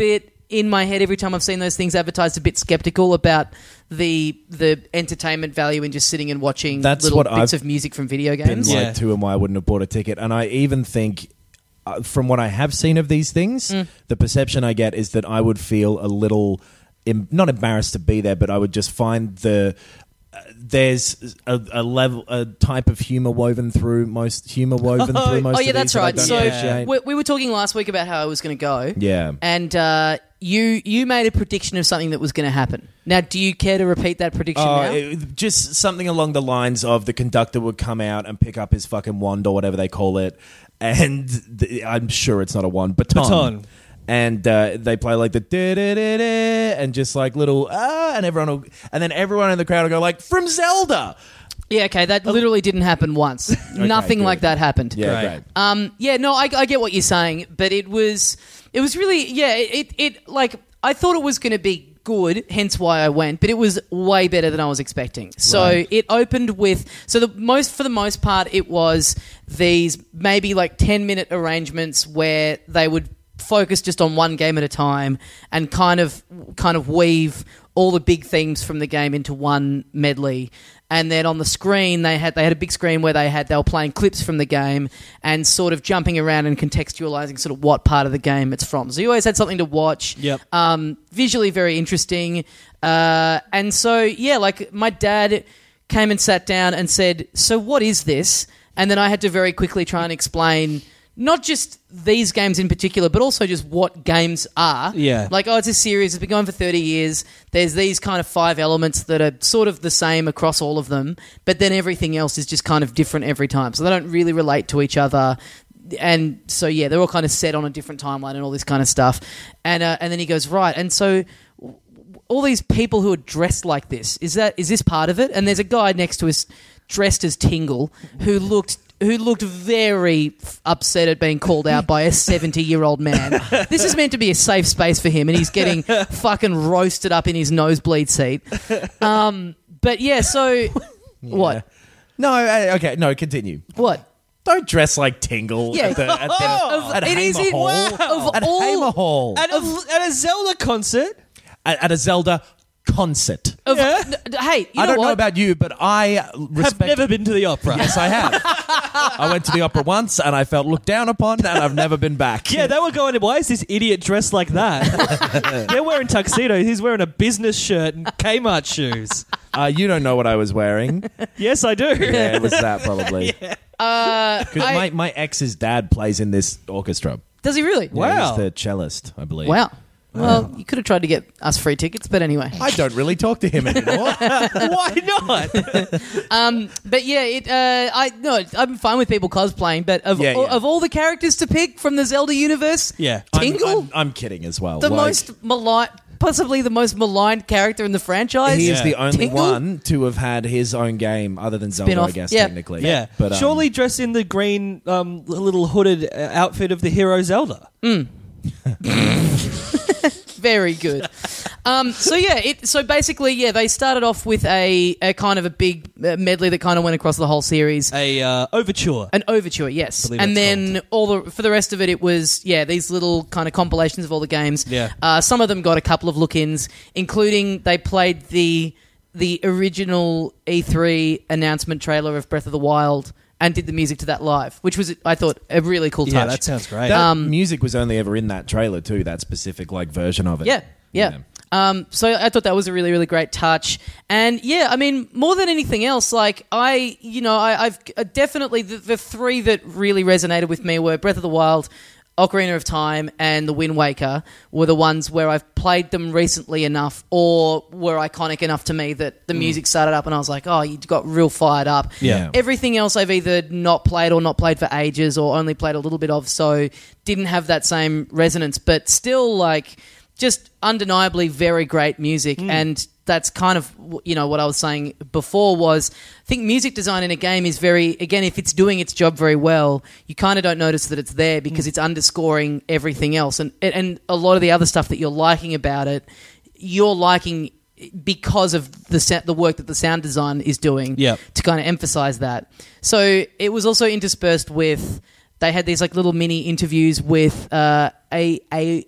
in my head every time I've seen those things advertised a bit skeptical about the the entertainment value in just sitting and watching That's little what bits I've of music from video been games. lied Yeah. to and why I wouldn't have bought a ticket. And I even think, uh, from what I have seen of these things, Mm. the perception I get is that I would feel a little, em- not embarrassed to be there, but I would just find the... Uh, there's a, a level, a type of humor woven through most humor woven through most. Oh yeah, of that's these that I right. don't So appreciate. we, we were talking last week about how it was going to go. Yeah. And uh, you you made a prediction of something that was going to happen. Now, do you care to repeat that prediction Oh, now? it- just something along the lines of the conductor would come out and pick up his fucking wand or whatever they call it, and the, I'm sure it's not a wand, baton. Baton. And uh, they play like the da da da da, and just like little ah, and everyone will, and then everyone in the crowd will go like from Zelda. Yeah, okay, that literally didn't happen once. Nothing good. like that happened. Yeah, Great. great. Um, yeah, no, I, I get what you're saying, but it was, it was really, yeah, it, it like I thought it was going to be good, hence why I went, but it was way better than I was expecting. So Right. it opened with, so the most for the most part, it was these maybe like ten minute arrangements where they would focus just on one game at a time and kind of kind of weave all the big themes from the game into one medley. And then on the screen they had they had a big screen where they had they were playing clips from the game and sort of jumping around and contextualizing sort of what part of the game it's from. So you always had something to watch. Yep. Um, visually very interesting. Uh, and so yeah, like my dad came and sat down and said, "So what is this?" And then I had to very quickly try and explain not just these games in particular, but also just what games are. Yeah. Like, oh, it's a series. It's been going for thirty years. There's these kind of five elements that are sort of the same across all of them, but then everything else is just kind of different every time. So they don't really relate to each other. And so, yeah, they're all kind of set on a different timeline and all this kind of stuff. And uh, and then he goes, right. And so w- all these people who are dressed like this, is that is this part of it? And there's a guy next to us dressed as Tingle who looked who looked very f- upset at being called out by a seventy-year-old man. This is meant to be a safe space for him, and he's getting fucking roasted up in his nosebleed seat. Um, but yeah, so what? No, uh, okay, no, continue. What? Don't dress like Tingle Yeah. at, the, at, the, at It Hamer is in- Hall. wow. Of At all- Hamer Hall. At a, at a Zelda concert. At, at a Zelda concert. Of, Yeah. n- hey, you I know don't what? know about you, but I respect... Have never been to the opera. Yes, I have. I went to the opera once and I felt looked down upon, and I've never been back. Yeah, they were going, why is this idiot dressed like that? They're wearing tuxedos. He's wearing a business shirt and Kmart shoes. Uh, you don't know what I was wearing. Yes, I do. Yeah, it was that probably. Uh, Because I- my, my ex's dad plays in this orchestra. Does he really? Yeah, Wow. he's the cellist, I believe. Wow. Well, you could have tried to get us free tickets, but anyway. I don't really talk to him anymore. Why not? But yeah, it. Uh, I no, I'm fine with people cosplaying, but of Yeah, all, yeah. of all the characters to pick from the Zelda universe, Yeah. I'm- Tingle, I'm, I'm kidding as well. the Like, most maligned, possibly the most maligned character in the franchise. He is Yeah. the only Tingle? one to have had his own game other than Zelda, Spin-off. I guess, Yeah. technically. Yeah. But, um, Surely dress in the green um, little hooded uh, outfit of the hero Zelda. Very good. Um, so yeah, it, so basically, yeah, they started off with a, a kind of a big uh, medley that kind of went across the whole series. A uh, overture. An overture, yes, believe and that's then all the for the rest of it, it was yeah these little kind of compilations of all the games. Yeah. uh, some of them got a couple of look-ins, including they played the the original E three announcement trailer of Breath of the Wild and did the music to that live, which was I thought a really cool touch. Yeah, that sounds great. that um, music was only ever in that trailer too, that specific like version of it. Yeah, yeah. Um, so I thought that was a really, really great touch. And yeah, I mean, more than anything else, like I, you know, I, I've uh, definitely the, the three that really resonated with me were Breath of the Wild, Ocarina of Time, and The Wind Waker were the ones where I've played them recently enough or were iconic enough to me that the music started up and I was like, oh, you got real fired up. Yeah. Everything else I've either not played or not played for ages or only played a little bit of, so didn't have that same resonance, but still like just undeniably very great music. And that's kind of, you know, what I was saying before was I think music design in a game is very, again, if it's doing its job very well, you kind of don't notice that it's there because it's underscoring everything else. And, and a lot of the other stuff that you're liking about it, you're liking because of the sa- the work that the sound design is doing Yep. to kind of emphasize that. So it was also interspersed with, they had these like little mini interviews with uh, a a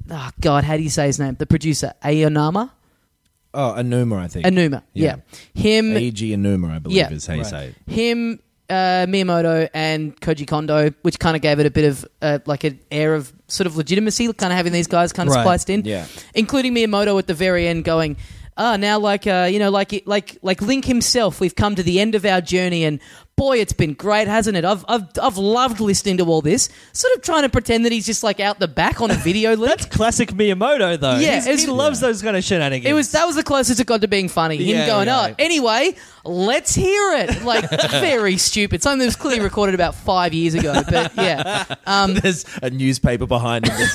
oh God, how do you say his name? The producer, Aonuma? Oh, Anuma, I think. Anuma, yeah. Yeah. Him, Eiji Anuma, I believe Yeah. is how you Right. say it. him, uh, Miyamoto, and Koji Kondo, which kind of gave it a bit of uh, like an air of sort of legitimacy, kind of having these guys kind of Right. spliced in, Yeah. including Miyamoto at the very end going, ah, now like uh, you know, like like like Link himself, we've come to the end of our journey, and boy, it's been great, hasn't it? I've I've I've loved listening to all this. Sort of trying to pretend that he's just like out the back on a video link. That's classic Miyamoto, though. Yeah, He's- it's- he loves those kind of shenanigans. It was that was the closest it got to being funny. Him Yeah, going, right. oh, anyway, let's hear it. Like very stupid. Something that was clearly recorded about five years ago. But yeah, um, There's a newspaper behind him that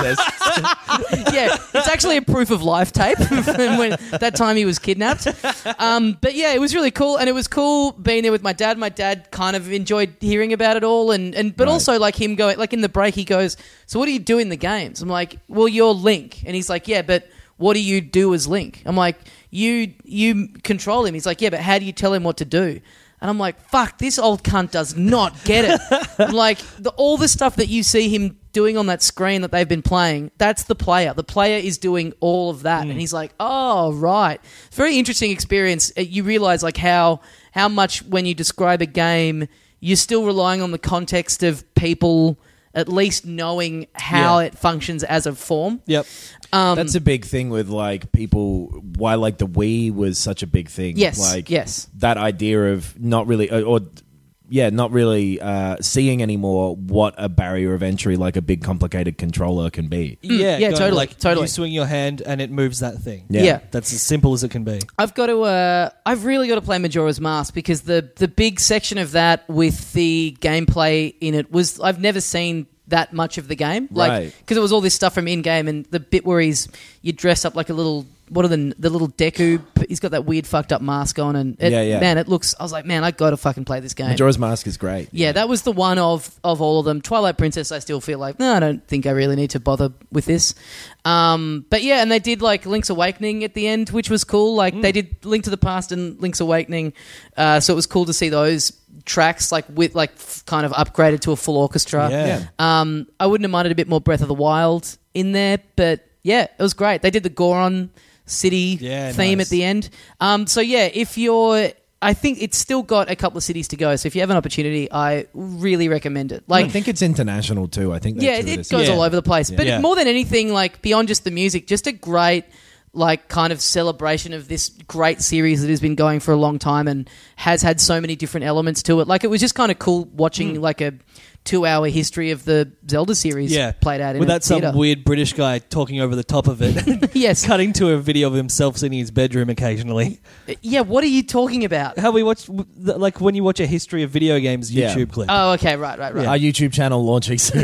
says, yeah, it's actually a proof of life tape from when that time he was kidnapped. Um, but yeah, it was really cool, and it was cool being there with my dad. My dad kind of enjoyed hearing about it all, and, and but Right. also like him going, like in the break, he goes, "So what do you do in the games?" I'm like, "Well, you're Link," and he's like, "Yeah, but what do you do as Link?" I'm like, "You you control him." He's like, "Yeah, but how do you tell him what to do?" And I'm like, fuck, this old cunt does not get it. I'm like, the, all the stuff that you see him doing on that screen that they've been playing, that's the player. The player is doing all of that. And he's like, oh, right. It's a very interesting experience. Uh, You realise like how how much when you describe a game, you're still relying on the context of people at least knowing how Yeah. it functions as a form. Yep. Um, that's a big thing with like people. Why like the Wii was such a big thing. Yes, like yes. that idea of not really or, or yeah, not really uh, seeing anymore what a barrier of entry like a big complicated controller can be. Yeah, yeah, go- totally, Like, totally. You swing your hand and it moves that thing. Yeah. Yeah. That's as simple as it can be. I've got to. Uh, I've really got to play Majora's Mask because the the big section of that with the gameplay in it was I've never seen that much of the game, like Right. because it was all this stuff from in game and the bit where he's you dress up like a little. What are the the little Deku? He's got that weird fucked up mask on, and it, Yeah, yeah. man, it looks. I was like, man, I got to fucking play this game. Majora's Mask is great. Yeah, that was the one of, of all of them. Twilight Princess, I still feel like, no, I don't think I really need to bother with this. Um, but yeah, and they did like Link's Awakening at the end, which was cool. Like they did Link to the Past and Link's Awakening, uh, so it was cool to see those tracks like with like f- kind of upgraded to a full orchestra. Yeah. Um, I wouldn't have minded a bit more Breath of the Wild in there, but yeah, it was great. They did the Goron city Yeah, theme nice. at the end. Um, so yeah, if you're, I think it's still got a couple of cities to go. So if you have an opportunity, I really recommend it. Like, I think it's international too. I think they yeah, it, toured it this. goes Yeah. all over the place. But Yeah. more than anything, like beyond just the music, just a great, like, kind of celebration of this great series that has been going for a long time and has had so many different elements to it. Like, it was just kind of cool watching like a two-hour history of the Zelda series Yeah. played out in With a that some theater. weird British guy talking over the top of it. Yes. Cutting to a video of himself sitting in his bedroom occasionally. Yeah, what are you talking about? How we watch, like when you watch a history of video games Yeah. YouTube clip. Oh, okay, right, right, right. Our YouTube channel launching soon.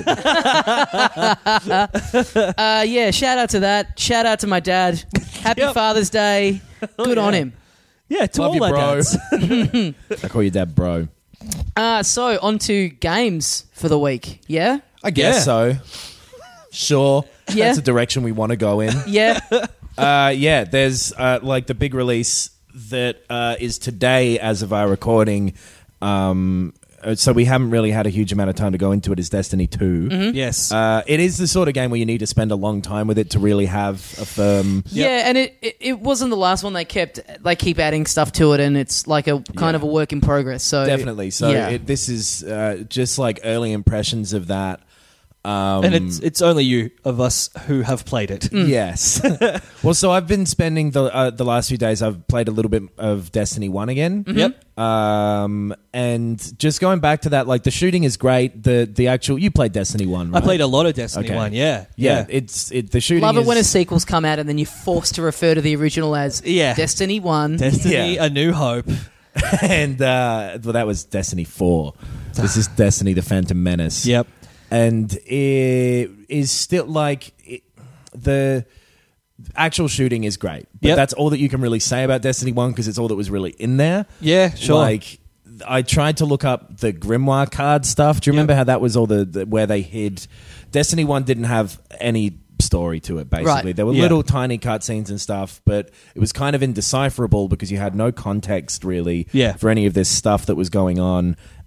Uh, yeah, shout out to that. Shout out to my dad. Happy Yep. Father's Day. Good on yeah. him. yeah, to Love all you, our bro. dads. I call you dad, bro. Uh, so, on to games for the week. Yeah? I guess Yeah. so. Sure. Yeah. That's a direction we want to go in. Yeah. Uh, yeah, there's uh, like the big release that uh, is today as of our recording. Um, uh, so we haven't really had a huge amount of time to go into it. Is Destiny two. Yes. Uh, it is the sort of game where you need to spend a long time with it to really have a firm. Yeah, and it, it, it wasn't the last one. They kept, they keep adding stuff to it, and it's like a kind Yeah. of a work in progress. So Definitely. So yeah. it, this is uh, just like early impressions of that. Um, and it's it's only you of us who have played it. Yes. Well, so I've been spending the uh, the last few days. I've played a little bit of Destiny One again. Yep. Um, and just going back to that, like the shooting is great. The the actual you played Destiny One, right? I played a lot of Destiny Okay. one, yeah. Yeah, it's it. The shooting. Love it is, when a sequel's come out and then you're forced to refer to the original as Yeah. Destiny one. Destiny, Yeah. A New Hope. and uh, well, that was Destiny Four. This is Destiny: The Phantom Menace. Yep. And it is still like it, the actual shooting is great, but Yep. that's all that you can really say about Destiny One because it's all that was really in there. Yeah, sure. Like I tried to look up the Grimoire card stuff. Do you remember Yep. how that was all the, the where they hid? Destiny One didn't have any story to it. Basically, Right. there were Yeah. little tiny cutscenes and stuff, but it was kind of indecipherable because you had no context really Yeah. for any of this stuff that was going on.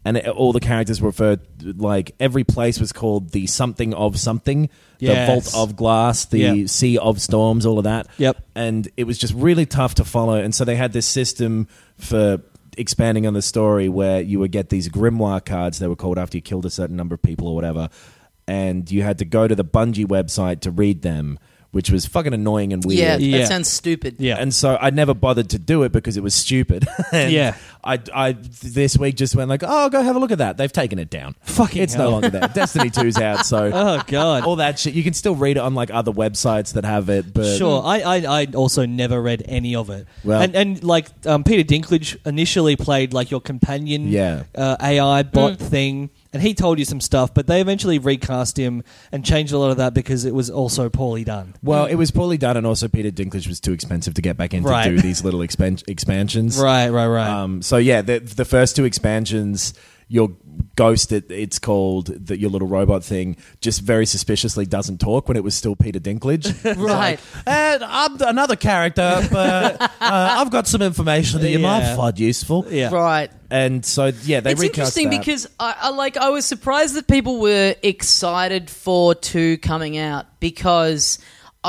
and it, all the characters were referred, like every place was called the something of something, Yes. the Vault of Glass, the Yep. Sea of Storms, all of that. Yep. And it was just really tough to follow, and so they had this system for expanding on the story where you would get these grimoire cards. They were called after you killed a certain number of people or whatever, and you had to go to the Bungie website to read them, which was fucking annoying and weird. Yeah, that Yeah. sounds stupid. Yeah. And so I never bothered to do it because it was stupid. And Yeah. I, I this week just went like, oh, go have a look at that. They've taken it down. Fucking It's hell. no longer there. Destiny two's out, so Oh god. all that shit. You can still read it on like other websites that have it, but Sure, I, I I also never read any of it. Well- and and like um, Peter Dinklage initially played like your companion, Yeah. uh, A I bot thing, and he told you some stuff, but they eventually recast him and changed a lot of that because it was also poorly done. Well, it was poorly done, and also Peter Dinklage was too expensive to get back in Right. to do these little expan- expansions. Right, right, right. Um, so yeah, the the first two expansions, your ghost, it, it's called, that your little robot thing, just very suspiciously doesn't talk when it was still Peter Dinklage. Right. And I'm another character, but uh, I've got some information that you Yeah. might find useful. yeah, Right. And so yeah, they It's recast interesting that. because I, I like I was surprised that people were excited for two coming out because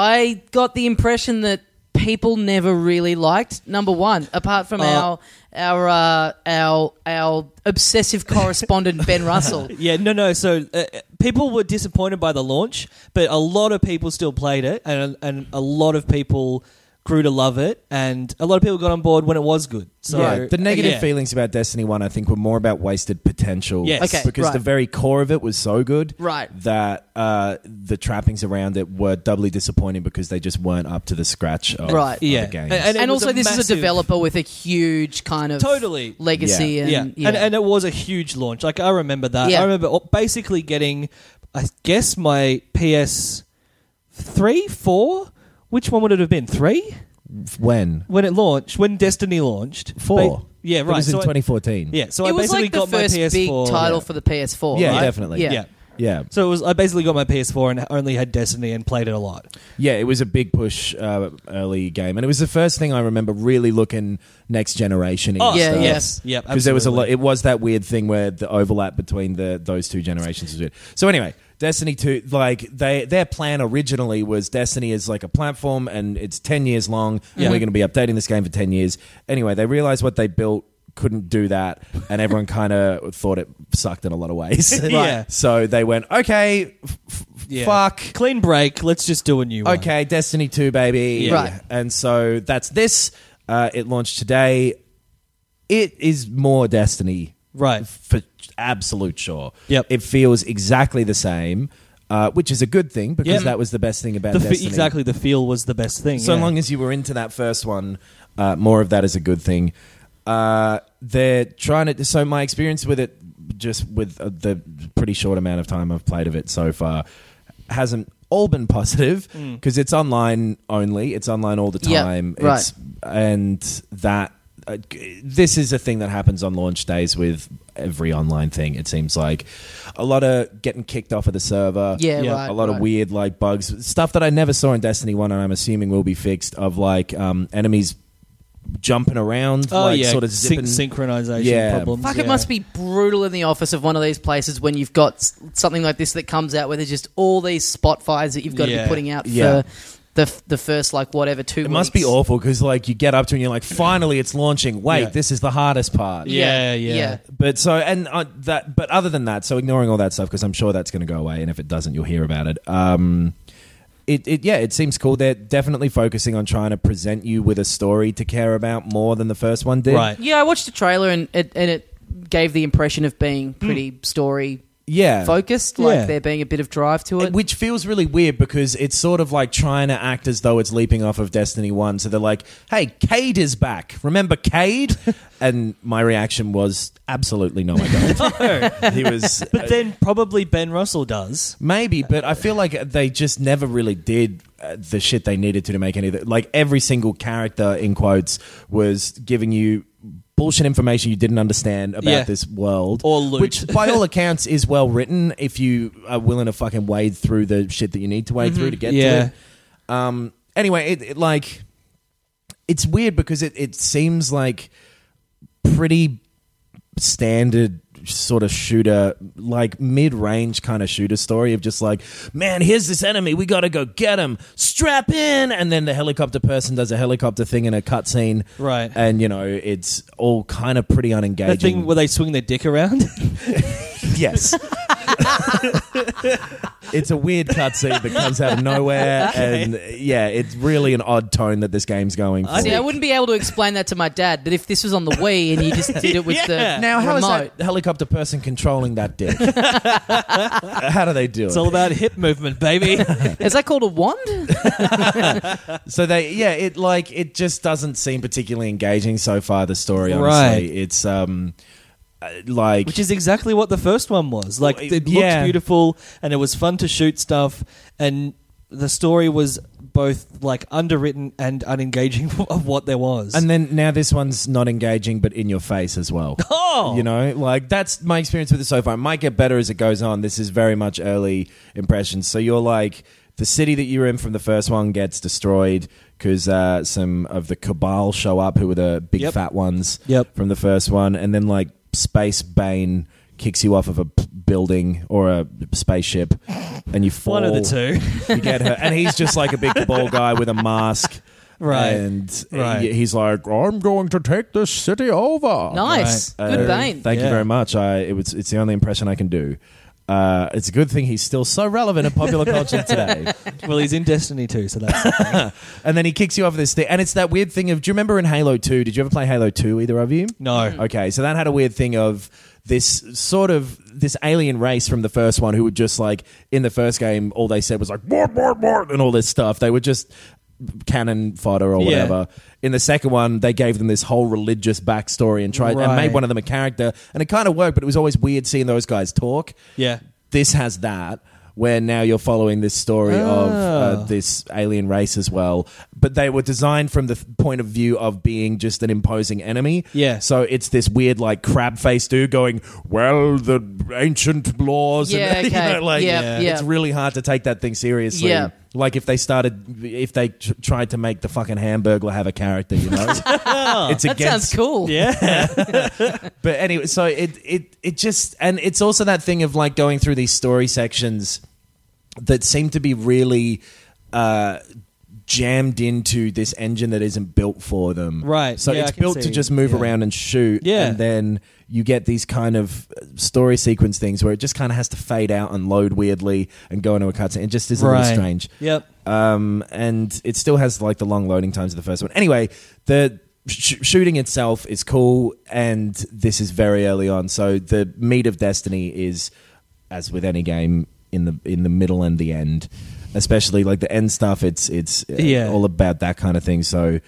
I got the impression that people never really liked number one, apart from Uh, our our uh, our our obsessive correspondent Ben Russell. Yeah, no, no. So uh, people were disappointed by the launch, but a lot of people still played it, and and a lot of people grew to love it, and a lot of people got on board when it was good. So Yeah, the negative yeah. feelings about Destiny one, I think, were more about wasted potential. Yes. Okay, because right. the very core of it was so good, Right. that uh, the trappings around it were doubly disappointing because they just weren't up to the scratch of Right. other Yeah. games. And- And it was also, a this is a massive- developer with a huge kind of Totally. legacy. Yeah. And, yeah. yeah. And, and it was a huge launch. Like, I remember that. Yeah. I remember basically getting, I guess, my P S three, four? Which one would it have been? Three? when When it launched, when Destiny launched. four, Ba- yeah, It right. was in So I- twenty fourteen. yeah, so it I was basically like the got my first P S big four. title yeah. for the P S four. Yeah, right? definitely. Yeah. Yeah. yeah, So it was. I basically got my P S four and only had Destiny and played it a lot. yeah. It was a big push uh, early game, and it was the first thing I remember really looking next generation. Oh, Yeah, stuff. yes. Yep, Because there was a lot. absolutely. It was that weird thing where the overlap between the those two generations was weird. So anyway, Destiny two, like they their plan originally was Destiny is like a platform and it's ten years long, and Yeah. we're going to be updating this game for ten years. Anyway, they realized what they built couldn't do that, and everyone kind of thought it sucked in a lot of ways. Yeah. So they went, okay, f- f- Yeah. fuck. Clean break. Let's just do a new one. Okay, Destiny two, baby. Yeah. Right. And so that's this. Uh, it launched today. It is more Destiny, Right. for absolute sure. Yep. It feels exactly the same, uh, which is a good thing because Yeah. that was the best thing about The fe- Destiny. exactly. The feel was the best thing. So yeah. long as you were into that first one, uh, more of that is a good thing. Uh, they're trying to. So my experience with it, just with uh, the pretty short amount of time I've played of it so far, hasn't all been positive because it's online only. It's online all the Yeah, time. right. It's, and that. Uh, g- this is a thing that happens on launch days with every online thing. It seems like a lot of getting kicked off of the server. Yeah, Yeah. right. a lot of right. weird like bugs, stuff that I never saw in Destiny one, and I'm assuming will be fixed. Of like um, enemies jumping around, Oh like yeah, sort of Syn- zipping. synchronization Yeah. problems. Fuck, yeah. it must be brutal in the office of one of these places when you've got s- something like this that comes out where there's just all these spot fires that you've got to Yeah. be putting out Yeah. for the the first like whatever two. It must be weeks. awful because like you get up to it and you're like, finally it's launching. Wait, Yeah. this is the hardest part. Yeah, yeah. yeah. But so and uh, that, but other than that, so ignoring all that stuff because I'm sure that's going to go away, and if it doesn't, you'll hear about it. Um, it, it yeah, it seems cool. They're definitely focusing on trying to present you with a story to care about more than the first one did. Right. Yeah, I watched the trailer and it and it gave the impression of being pretty story Yeah. focused, like Yeah. there being a bit of drive to it. Which feels really weird because it's sort of like trying to act as though it's leaping off of Destiny one. So they're like, hey, Cade is back. Remember Cade? And my reaction was, absolutely no, I don't. He was... But then probably Ben Russell does. Maybe, but I feel like they just never really did uh, the shit they needed to to make any of it. Like every single character, in quotes, was giving you bullshit information you didn't understand about Yeah. this world. Or loot. Which, by all accounts, is well written if you are willing to fucking wade through the shit that you need to wade through to get Yeah. to it. Um, anyway, it, it like... It's weird because it, it seems like pretty standard sort of shooter, like mid-range kind of shooter story of just like, man, here's this enemy, we gotta go get him, strap in, and then the helicopter person does a helicopter thing in a cutscene, Right. And you know, it's all kind of pretty unengaging. That thing where they swing their dick around? Yes. It's a weird cutscene that comes out of nowhere, Okay. and yeah, it's really an odd tone that this game's going for. See, I wouldn't be able to explain that to my dad, but if this was on the Wii and you just did it with Yeah. the Now, how is remote. that helicopter person controlling that dick? How do they do It's it? all about hip movement, baby. Is that called a wand? So they, yeah, it like it just doesn't seem particularly engaging so far. The story, honestly, Right. it's um, uh, like Which is exactly what the first one was. Like, Well, it looked yeah. beautiful, and it was fun to shoot stuff, and the story was both like underwritten and unengaging of what there was. And then now this one's not engaging, but in your face as well. oh, You know, like that's my experience with it so far. It might get better as it goes on. This is very much early impressions. So you're like, the city that you were in from the first one gets destroyed because uh, some of the Cabal show up, who were the big Yep. fat ones Yep. from the first one. And then like Space Bane kicks you off of a p- building or a spaceship and you fall. one of the two. You get her. And he's just like a big bald guy with a mask. Right. And Right. he- he's like, I'm going to take this city over. Nice. Uh, Good Bane. Thank you Yeah. very much. I it was it's the only impression I can do. Uh, it's a good thing he's still so relevant in popular culture today. Well, he's in Destiny too, so that's And then he kicks you off this thing, and it's that weird thing of. Do you remember in Halo two? Did you ever play Halo two? Either of you? no. Okay, so that had a weird thing of this sort of this alien race from the first one who would just like in the first game all they said was like more more more and all this stuff. They were just cannon fodder or Yeah. whatever. In the second one, they gave them this whole religious backstory and tried and Right. made one of them a character, and it kind of worked. But it was always weird seeing those guys talk. Yeah. This has that. Where now you're following this story of uh, Oh. this alien race as well, but they were designed from the th- point of view of being just an imposing enemy. Yeah. So it's this weird like crab face dude going, "Well, the ancient laws." Yeah, and, you okay. know, like Yeah, yeah. it's really hard to take that thing seriously. Yeah. Like if they started, if they tr- tried to make the fucking Hamburglar have a character, you know, it's That against. sounds cool. Yeah. But anyway, so it it it just, and it's also that thing of like going through these story sections that seem to be really uh, jammed into this engine that isn't built for them. Right. So Yeah, it's I can built to see. just move Yeah. around and shoot. Yeah. And then you get these kind of story sequence things where it just kind of has to fade out and load weirdly and go into a cutscene. It just is a Right. little strange. Yep. Um, and it still has like the long loading times of the first one. Anyway, the sh- shooting itself is cool, and this is very early on. So the meat of Destiny is, as with any game, in the in the middle and the end. Especially like the end stuff, it's it's uh, Yeah. all about that kind of thing. So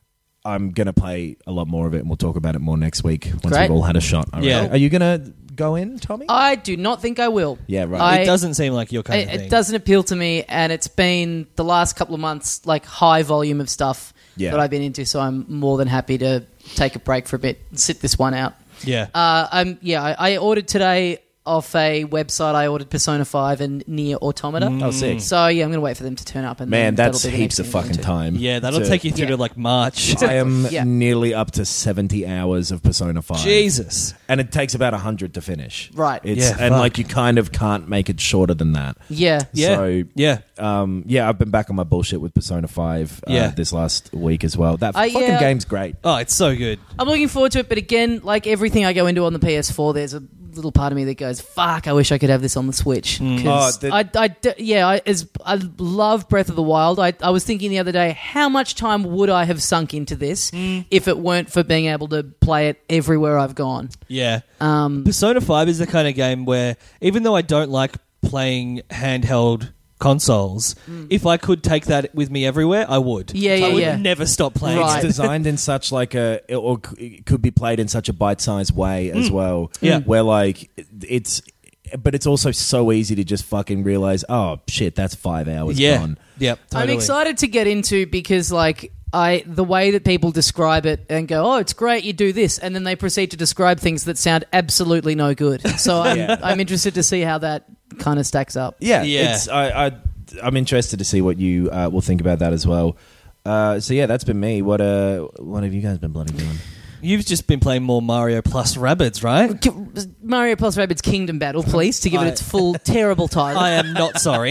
I'm gonna play a lot more of it, and we'll talk about it more next week once Great. we've all had a shot. I Yeah. reckon. Are you gonna go in, Tommy? I do not think I will. Yeah, right. I- it doesn't seem like your kind It, of thing. it doesn't appeal to me, and it's been the last couple of months like high volume of stuff Yeah. that I've been into. So I'm more than happy to take a break for a bit, and sit this one out. Yeah. Uh, I'm yeah. I, I ordered today off a website. I ordered Persona five and Nier Automata. Oh, sick. So yeah, I'm going to wait for them to turn up. And Man, then that's that'll be the heaps next of thing I'm fucking into. time. yeah, that'll to- take you through Yeah. to like March. I am Yeah. nearly up to seventy hours of Persona five. Jesus. And it takes about one hundred to finish. Right. It's, Yeah, and fuck. like you kind of can't make it shorter than that. Yeah. Yeah. So, yeah. um, yeah, I've been back on my bullshit with Persona five uh, Yeah. this last week as well. That Uh, fucking yeah. game's great. Oh, it's so good. I'm looking forward to it, but again, like everything I go into on the P S four, there's a little part of me that goes, "Fuck, I wish I could have this on the Switch." 'Cause Oh, the- I, I d- yeah, I, as I love Breath of the Wild. I, I was thinking the other day, how much time would I have sunk into this if it weren't for being able to play it everywhere I've gone? Yeah. Um, Persona five is the kind of game where, even though I don't like playing handheld consoles, if I could take that with me everywhere, I would. Yeah, I yeah, would yeah. never stop playing. Right. It's designed in such like a, or it could be played in such a bite-sized way as well. Yeah. Where like it's, but it's also so easy to just fucking realize, oh shit, that's five hours Yeah. gone. Yep. Totally. I'm excited to get into because like I the way that people describe it and go, oh, it's great, you do this, and then they proceed to describe things that sound absolutely no good. So I'm, Yeah. I'm interested to see how that kind of stacks up. Yeah, Yeah. It's, I, I, I'm interested to see what you uh, will think about that as well. Uh, so yeah, that's been me. What uh, what have you guys been bloody doing? You've just been playing more Mario plus Rabbids, right? Mario plus Rabbids Kingdom Battle, please, to give I- it its full terrible title. I am not sorry.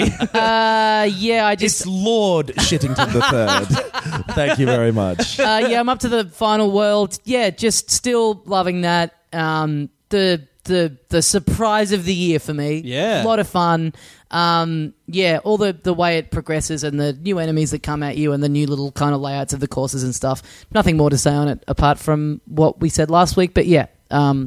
uh, yeah, I just... It's Lord Shittington the Third. Thank you very much. Uh, yeah, I'm up to the final world. Yeah, just still loving that. Um, the the the surprise of the year for me. Yeah. A lot of fun. Um, yeah, all the, the way it progresses and the new enemies that come at you and the new little kind of layouts of the courses and stuff. Nothing more to say on it apart from what we said last week. But yeah, um,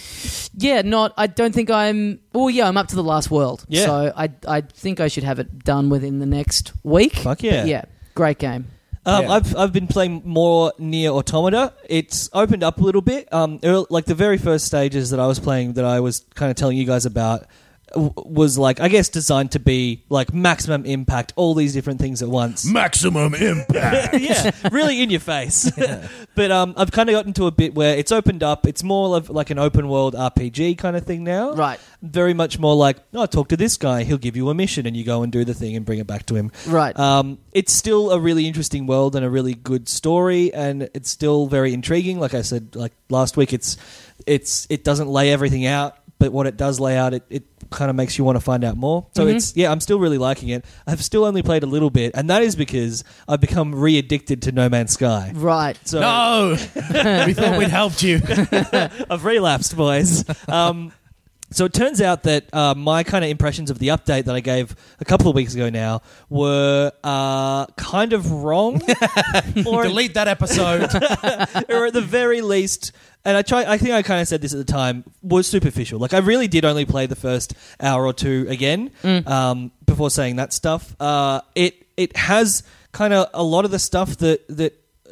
yeah, not. I don't think I'm. Oh yeah, I'm up to the last world. Yeah. So I I think I should have it done within the next week. Fuck yeah. But yeah, great game. Um, Yeah. I've I've been playing more Nier Automata. It's opened up a little bit. Um, earl- like the very first stages that I was playing, that I was kind of telling you guys about, w- was like I guess designed to be like maximum impact, all these different things at once. Maximum impact. Yeah, really in your face. But um, I've kind of gotten to a bit where it's opened up. It's more of like an open world R P G kind of thing now. Right. Very much more like, oh, talk to this guy. He'll give you a mission, and you go and do the thing and bring it back to him. Right. Um, it's still a really interesting world and a really good story, and it's still very intriguing. Like I said, like last week, it's it's it doesn't lay everything out, but what it does lay out, it, it kind of makes you want to find out more. So Mhm. it's yeah, I'm still really liking it. I've still only played a little bit, and that is because I've become re-addicted to No Man's Sky. Right. So No! We thought we'd helped you. I've relapsed, boys. Um, so it turns out that uh, my kind of impressions of the update that I gave a couple of weeks ago now were uh, kind of wrong, or, Delete that episode. or at the very least, and I try. I think I kind of said this at the time, was superficial. Like I really did only play the first hour or two again um, before saying that stuff. Uh, it it has kind of a lot of the stuff that that.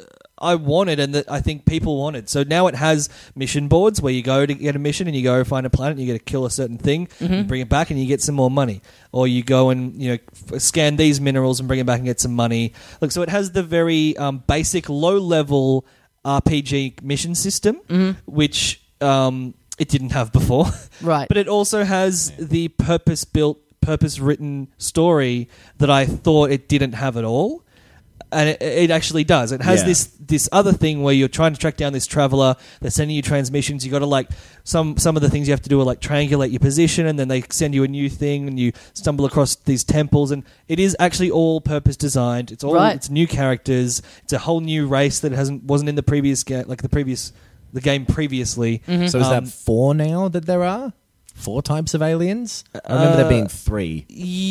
I wanted and that I think people wanted. So now it has mission boards where you go to get a mission and you go find a planet and you get to kill a certain thing and bring it back and you get some more money. Or you go and you know f- scan these minerals and bring it back and get some money. Look, so it has the very um, basic low-level R P G mission system, which um, it didn't have before. Right. But it also has the purpose-built, purpose-written story that I thought it didn't have at all. And it, it actually does. It has Yeah. this this other thing where you're trying to track down this traveler. They're sending you transmissions. You got to like some some of the things you have to do are like triangulate your position, and then they send you a new thing, and you stumble across these temples. And it is actually all purpose designed. It's all Right. it's new characters. It's a whole new race that hasn't wasn't in the previous game, like the previous the game previously. So is Um, that four now that there are? Four types of aliens? I remember there being three.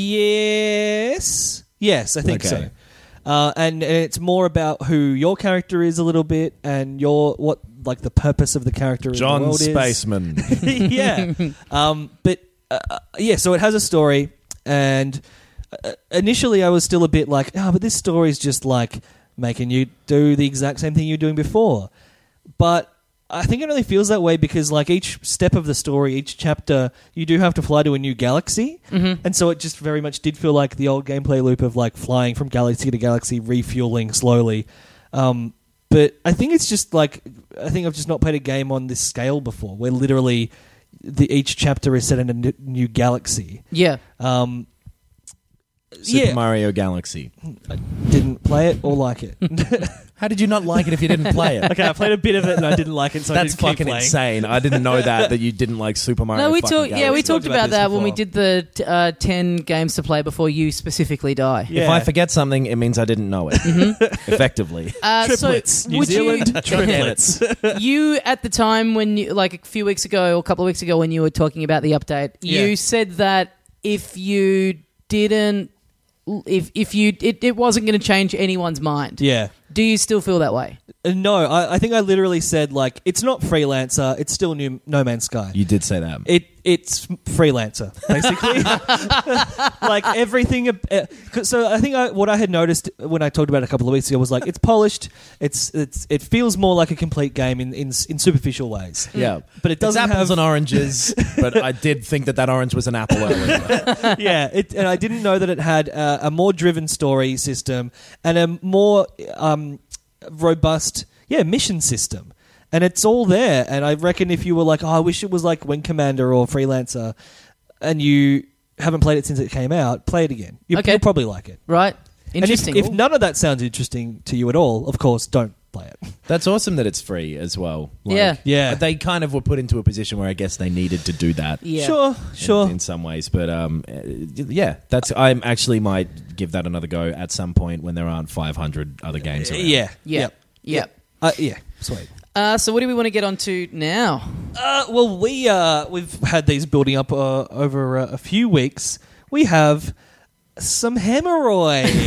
Yes, yes, I think Okay. so. Uh, and, and it's more about who your character is a little bit, and your what like the purpose of the character in the John world Spaceman. is. Yeah, um, but uh, uh, yeah, so it has a story, and uh, initially I was still a bit like, oh, but this story is just like making you do the exact same thing you were doing before. But I think it only feels that way because like each step of the story, each chapter, you do have to fly to a new galaxy. Mm-hmm. And so it just very much did feel like the old gameplay loop of like flying from galaxy to galaxy, refueling slowly. Um, but I think it's just like, I think I've just not played a game on this scale before where literally the, each chapter is set in a n- new galaxy. Yeah. Um, Super yeah, Mario Galaxy. I didn't play it or like it. How did you not like it if you didn't play it? Okay, I played a bit of it and I didn't like it, so That's I didn't keep fucking playing. insane. I didn't know that, that you didn't like Super Mario No, we fucking talked. Yeah, we Galaxy. talked Talked about about this that when we before. did the t- uh, ten games to play before you specifically die. Yeah. If I forget something, it means I didn't know it. Effectively. Uh, Triplets. So New would Zealand triplets. You, you at the time when you like a few weeks ago or a couple of weeks ago when you were talking about the update, Yeah. you said that if you didn't, if if you it, it wasn't going to change anyone's mind. Yeah. Do you still feel that way? Uh, no, I, I think I literally said, like, it's not Freelancer, it's still new No Man's Sky. You did say that. It It's Freelancer, basically. Like, everything... Uh, so I think I, what I had noticed when I talked about it a couple of weeks ago was, like, it's polished, it's it's it feels more like a complete game in, in, in superficial ways. Yeah. But it doesn't it's apples have... and oranges, but I did think that that orange was an apple earlier. Yeah, it, and I didn't know that it had uh, a more driven story system and a more um, robust, yeah, mission system. And it's all there. And I reckon if you were like, oh, I wish it was like Wing Commander or Freelancer, and you haven't played it since it came out, play it again. You, Okay. You'll probably like it. Right. And if, Interesting. if none of that sounds interesting to you at all, of course, don't play it. That's awesome that it's free as well. Like, Yeah. Yeah. They kind of were put into a position where I guess they needed to do that. Yeah. Sure, sure. In, in some ways, but um, uh, yeah, that's I actually might give that another go at some point when there aren't five hundred other games. Around. yeah. Yeah. Yep. Yep. Uh, yeah. Sweet. Uh, so what do we want to get on to now? Uh, well, we uh, we've had these building up uh, over uh, a few weeks. We have some hemorrhoids.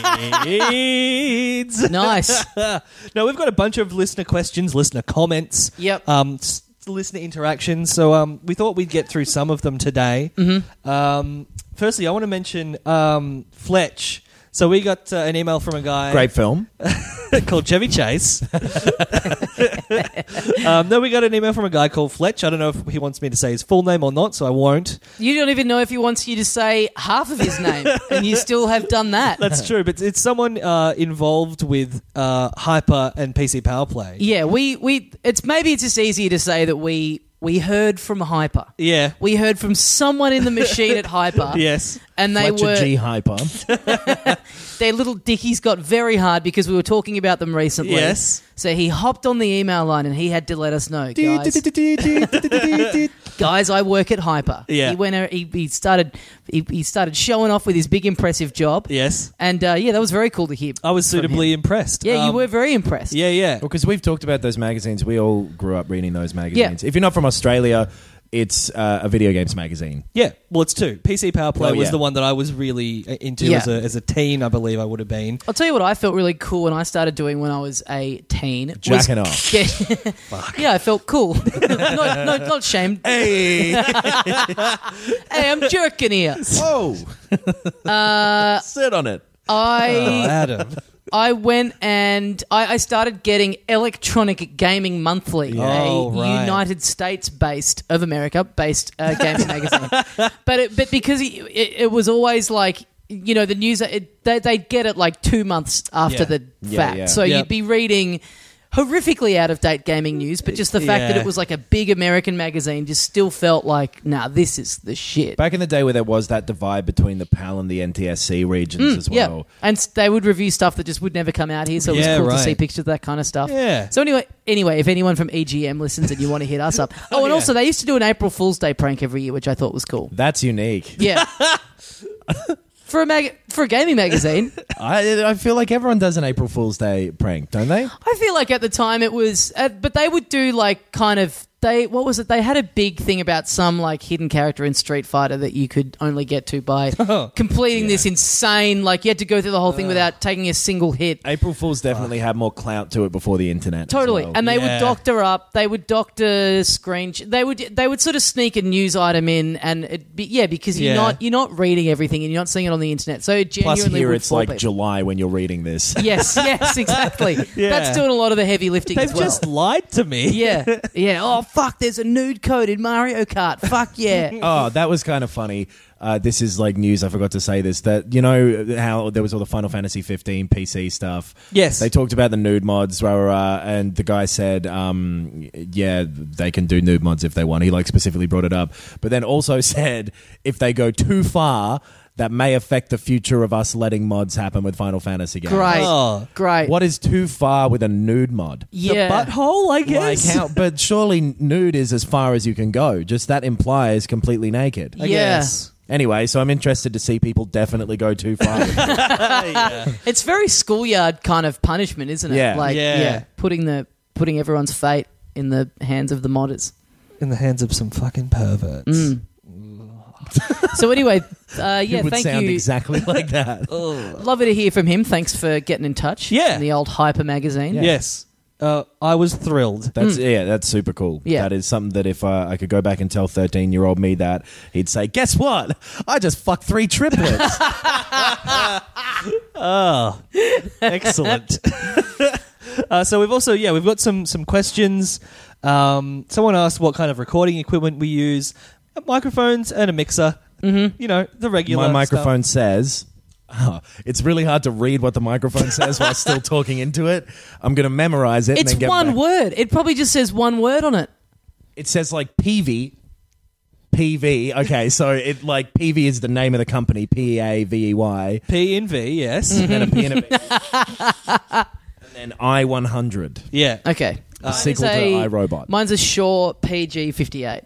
Nice. No, we've got a bunch of listener questions, listener comments. Yep. Um, s- listener interactions. So um, we thought we'd get through some of them today. Mm-hmm. Um, firstly, I want to mention um, Fletch. So we got uh, an email from a guy Great film. called Chevy Chase. um, no, we got an email from a guy called Fletch. I don't know if he wants me to say his full name or not, so I won't. You don't even know if he wants you to say half of his name, and you still have done that. That's true, but it's someone uh, involved with uh, Hyper and P C Power Play. Yeah, we, we it's maybe it's just easier to say that we we heard from Hyper. Yeah. We heard from someone in the machine at Hyper. Yes. And they Fletcher were G Hyper. their little dickies got very hard because we were talking about them recently. Yes. So he hopped on the email line and he had to let us know, guys. Guys, I work at Hyper. Yeah. He went. out- He, he started. He, he started showing off with his big impressive job. Yes. And uh, yeah, that was very cool to hear. I was from suitably him. impressed. Yeah, you Um, were very impressed. Yeah, yeah. Well, because we've talked about those magazines. We all grew up reading those magazines. If you're not from Australia, it's uh, a video games magazine. Yeah, well, it's two. P C Power Play Oh, was yeah. the one that I was really uh, into Yeah. as, a, as a teen, I believe I would have been. I'll tell you what I felt really cool when I started doing when I was a teen. was Jacking off. get- yeah, I felt cool. not, not, not shamed. Hey! Hey, I'm jerking here. Whoa! Uh, Sit on it. I Adam. I went and I, I started getting Electronic Gaming Monthly, Oh, a right. United States based of America based uh, games magazine. But it, but because it, it, it was always like, you know, the news it, they they'd get it like two months after Yeah. the Yeah, fact, yeah. so Yep. you'd be reading horrifically out of date gaming news. But just the fact that Yeah. it was like a big American magazine just still felt like, nah, this is the shit. Back in the day where there was that divide between the PAL and the N T S C regions as Yeah, well. and s- they would review stuff that just would never come out here, so it was Yeah, cool to right. see pictures of that kind of stuff. Yeah. So anyway, anyway, if anyone from E G M listens and you want to hit us up, oh, and yeah. also they used to do an April Fool's Day prank every year, which I thought was cool. That's unique. Yeah, for a mag- for a gaming magazine, I I feel like everyone does an April Fool's Day prank, don't they? I feel like at the time it was, uh, but they would do like kind of. They what was it? They had a big thing about some like hidden character in Street Fighter that you could only get to by completing this insane. Like you had to go through the whole thing without taking a single hit. April Fools definitely had more clout to it before the internet. as Totally, well. and they Yeah. would doctor up. They would doctor screen. They would. They would sort of sneak a news item in, and it'd be, yeah, because you're Yeah. not you're not reading everything and you're not seeing it on the internet. So it Plus genuinely here would it's fool like people. July when you're reading this. Yes, yes, exactly. Yeah. That's doing a lot of the heavy lifting They've as well. just lied to me. yeah, yeah. Oh fuck! There's a nude code in Mario Kart. Fuck yeah. Oh, that was kind of funny. Uh, this is like news. I forgot to say this. That you know how there was all the Final Fantasy fifteen P C stuff. Yes. They talked about the nude mods, rah, rah, rah, and the guy said, um, "Yeah, they can do nude mods if they want." He like specifically brought it up, but then also said if they go too far, that may affect the future of us letting mods happen with Final Fantasy games. Great, Oh. great. What is too far with a nude mod? Yeah. The butthole, I Like guess. how, but surely nude is as far as you can go. Just that implies completely naked. I Yeah. guess. Anyway, so I'm interested to see people definitely go too far. with it. It's very schoolyard kind of punishment, isn't it? Yeah. Like Yeah. yeah, putting the putting everyone's fate in the hands of the modders. In the hands of some fucking perverts. Mm. So anyway, uh, yeah, it would thank sound you. exactly like that. Lovely to hear from him. Thanks for getting in touch. Yeah. in the old Hyper magazine. Yes. Uh, I was thrilled. That's yeah, that's super cool. Mm. Yeah. That is something that if uh, I could go back and tell thirteen-year-old me that, he'd say, "Guess what? I just fucked three triplets." Oh, excellent. uh, so we've also, yeah, we've got some some questions. Um, someone asked what kind of recording equipment we use. Uh, Microphones and a mixer. Mm-hmm. You know, the regular My microphone stuff. says. Oh, it's really hard to read what the microphone says while still talking into it. I'm going to memorize it. It's and then get one back. word. It probably just says one word on it. It says like P V. P V. Okay, so it like P V is the name of the company. P E A V E Y. P and V, yes. And then a P and a V. And I one hundred. Yeah. Okay. The Mine sequel is to a- iRobot. Mine's a Shaw P G fifty-eight.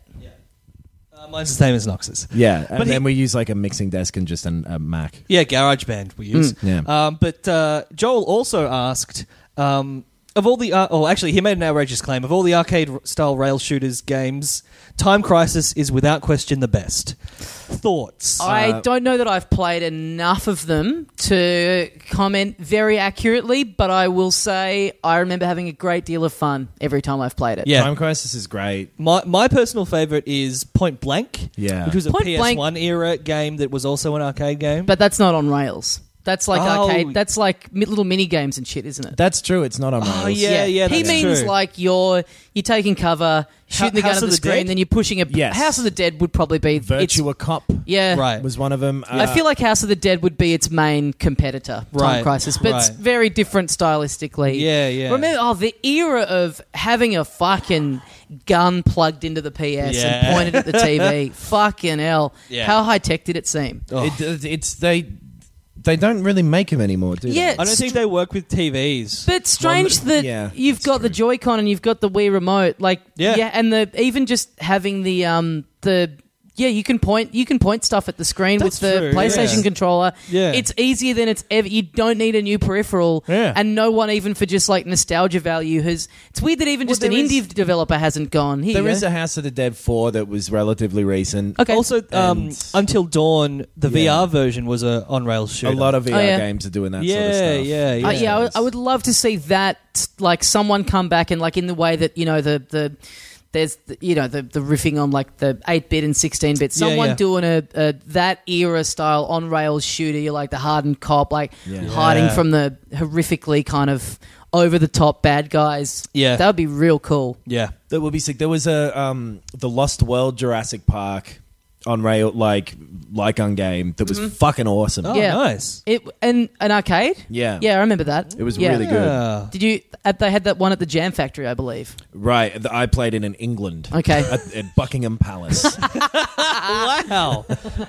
Uh, mine's the same as Nox's. Yeah, and But then he- we use like a mixing desk and just an, a Mac. Yeah, GarageBand we use. Yeah. Um, but uh, Joel also asked, um, of all the... Uh, oh, actually, he made an outrageous claim. Of all the arcade-style rail shooters games, Time Crisis is without question the best. Thoughts? I don't know that I've played enough of them to comment very accurately, but I will say I remember having a great deal of fun every time I've played it. Yeah. Time Crisis is great. My my personal favourite is Point Blank, Yeah. which was a Point P S one era game that was also an arcade game. But that's not on rails. That's like Oh. arcade. That's like mi- little mini games and shit, isn't it? That's true. It's not on rails. Oh, yeah, yeah, he that's means true. like you're you're taking cover, shooting the gun House at of the, the screen, Dead? then you're pushing a Yes. House of the Dead would probably be its- Virtua Cop yeah, Right. was one of them. Uh, I feel like House of the Dead would be its main competitor, Right, Time Crisis, but it's right. very different stylistically. Yeah, yeah. Remember, oh, the era of having a fucking gun plugged into the P S Yeah. and pointed at the T V. Fucking hell. Yeah. How high tech did it seem? it, it- it's they they don't really make them anymore, do Yeah. they? I don't think they work with T Vs. But strange Well, that yeah, you've got the Joy-Con and you've got the Wii Remote, like Yeah. and the even just having the um the yeah, you can point you can point stuff at the screen That's with the true, PlayStation yeah. controller. Yeah. It's easier than it's ever. You don't need a new peripheral, Yeah. and no one even for just like nostalgia value has. It's weird that even Well, just an there is- indie developer hasn't gone. Here There you is go. a House of the Dead four that was relatively recent. Okay. Also, um, And- Until Dawn, the V R Yeah. version was a on-rails shooter. A lot of V R Oh, yeah. games are doing that yeah, sort of stuff. yeah, yeah, Uh, yeah, I would- I would love to see that, like someone come back and like in the way that you know the the there's the, you know the the riffing on like the eight bit and sixteen bit. Yeah, Someone yeah. doing a, a that era style on rails shooter. You're like the hardened cop, like Yeah. hiding Yeah. from the horrifically kind of over the top bad guys. Yeah. that would be real cool. Yeah. That would be sick. There was a um, the Lost World Jurassic Park on rail like Lycon game that was fucking awesome. Oh, Yeah. nice. It and an arcade. Yeah, Yeah, I remember that. It was Yeah. really good. Yeah. Did you? At, they had that one at the Jam Factory, I believe. Right, th- I played it in England. Okay. at, at Buckingham Palace. Wow.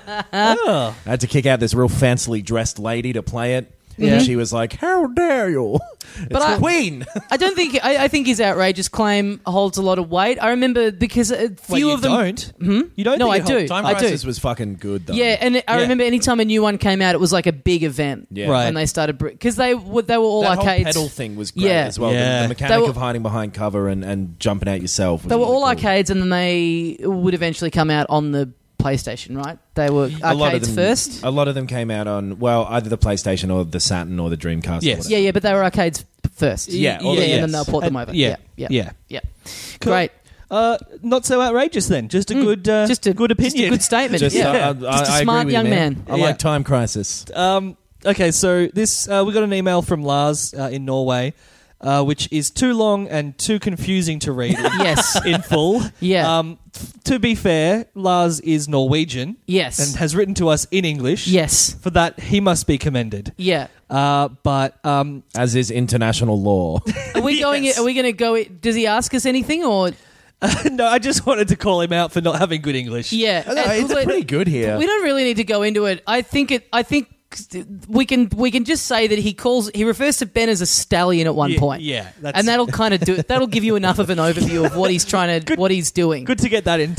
Oh. I had to kick out this real fancily dressed lady to play it. Yeah. And she was like, "How dare you? It's But I- Queen." I don't think I, I think his outrageous claim holds a lot of weight. I remember because a few Wait, you of them. don't? Hmm? You don't? No, think I it holds- do. Time I do. Crisis was fucking good though. Yeah, and I Yeah. remember anytime a new one came out, it was like a big event. Yeah. Right. when they started because they were they were all that arcades. whole pedal thing was great Yeah. as well. The- Yeah. The, mechanic They were- of hiding behind cover and, and jumping out yourself. Was They were really all cool. arcades, and then they would eventually come out on the PlayStation. Right? They were A lot of arcades them, first. A lot of them came out on well either the PlayStation or the Saturn or the Dreamcast. Yes. Or whatever. Yeah, yeah, but they were arcades first. Yeah, all yeah, the- and then yes. they'll port them And- over. yeah, yeah, yeah. yeah. Cool. Great. Uh, not so outrageous then. Just a good, uh, Just a good opinion. Just a good statement. Just, yeah. uh, I- I- Just a I agree smart with you, young man. I Yeah. like Time Crisis. Um, okay, so this uh, we got an email from Lars uh, in Norway, uh, which is too long and too confusing to read Yes. in full. Yeah. Um, f- to be fair, Lars is Norwegian Yes. and has written to us in English. Yes. For that, he must be commended. Yeah. Uh, but um, As is international law. Are we going? Yes. Are we going to go? Does he ask us anything or? no, I just wanted to call him out for not having good English. Yeah, No, And- it's but- pretty good here. We don't really need to go into it. I think it. I think we can. We can just say that he calls. He refers to Ben as a stallion at one Yeah, point. yeah, that's- and that'll kind of do. That'll give you enough of an overview of what he's trying to. what he's doing. Good to get that into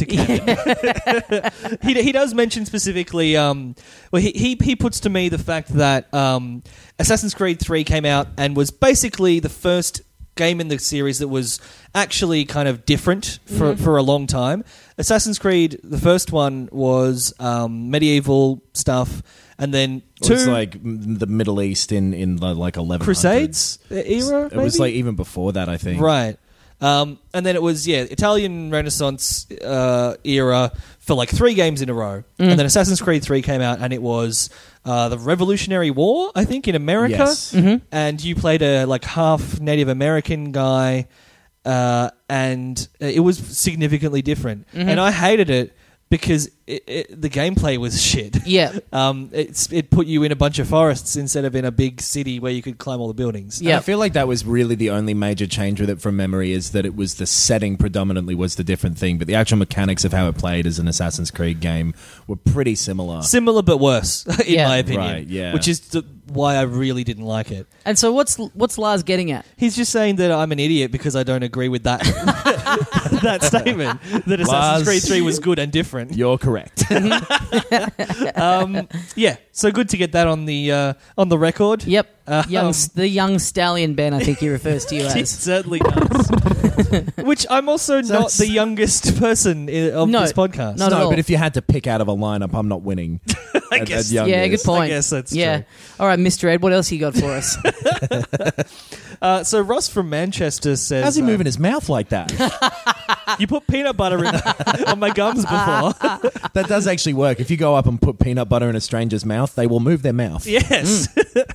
canon. he, he does mention specifically, um, well, he, he, he puts to me the fact that um, Assassin's Creed three came out and was basically the first game in the series that was actually kind of different for, Mm-hmm. for a long time. Assassin's Creed, the first one was um, medieval stuff, and then It two was like m- the Middle East in, in the, like eleven hundreds. Crusades era. It was maybe? like even before that, I think. Right. Um, and then it was, yeah, Italian Renaissance uh, era for like three games in a row. Mm. And then Assassin's Creed three came out and it was uh, the Revolutionary War, I think, in America. Yes. Mm-hmm. And you played a like half Native American guy. Uh, and it was significantly different. Mm-hmm. And I hated it because it, it, the gameplay was shit. Yeah. Um, it's, it put you in a bunch of forests instead of in a big city where you could climb all the buildings. And Yeah. I feel like that was really the only major change with it from memory is that it was the setting predominantly was the different thing, but the actual mechanics of how it played as an Assassin's Creed game were pretty similar. Similar but worse, in Yeah. my opinion. Right, yeah. Which is the, why I really didn't like it. And so what's what's Lars getting at? He's just saying that I'm an idiot because I don't agree with that that statement that Assassin's Lars, Creed three was good and different. You're correct. Um, yeah, so good to get that on the uh, on the record. Yep. Uh, young, um, the young stallion Ben, I think he refers to you It as. certainly does. Which I'm also not That's- the youngest person i- of No, this podcast. not at no, all. but if you had to pick out of a lineup, I'm not winning. I at- at guess- young Yeah, years. good point. I guess that's yeah. true. All right, Mister Ed, what else you got for us? Uh, so Ross from Manchester says, How's he uh, moving his mouth like that? You put peanut butter in, on my gums before. That does actually work. If you go up and put peanut butter in a stranger's mouth, they will move their mouth. Yes.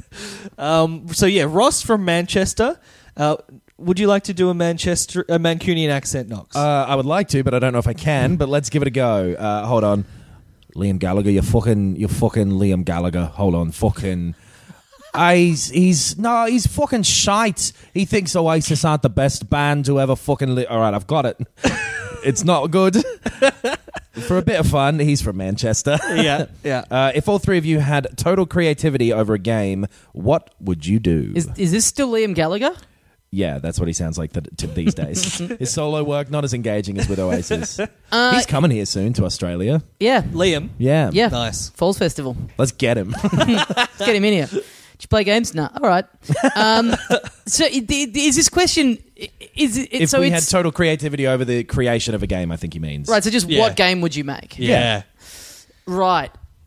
um, so yeah, Ross from Manchester. Uh, would you like to do a Manchester, a Mancunian accent, Knox? Uh, I would like to, but I don't know if I can. But let's give it a go. Uh, hold on, Liam Gallagher. You're fucking. You're fucking Liam Gallagher. Hold on, fucking. Uh, he's he's no, he's fucking shite. He thinks Oasis aren't the best band to ever fucking. Li- All right, I've got it. It's not good. For a bit of fun, he's from Manchester. yeah, yeah. Uh, if all three of you had total creativity over a game, what would you do? Is is this still Liam Gallagher? Yeah, that's what he sounds like th- to these days. His solo work not as engaging as with Oasis. Uh, He's coming here soon to Australia. Yeah. Liam. Yeah, Yeah. Nice. Falls Festival. Let's get him. Let's get him in here. Did you play games? No. All right. Um, so i- i- is this question... i- Is it, if so we had it's, total creativity over the creation of a game, I think he means. Right, so just Yeah. what game would you make? Yeah. Right.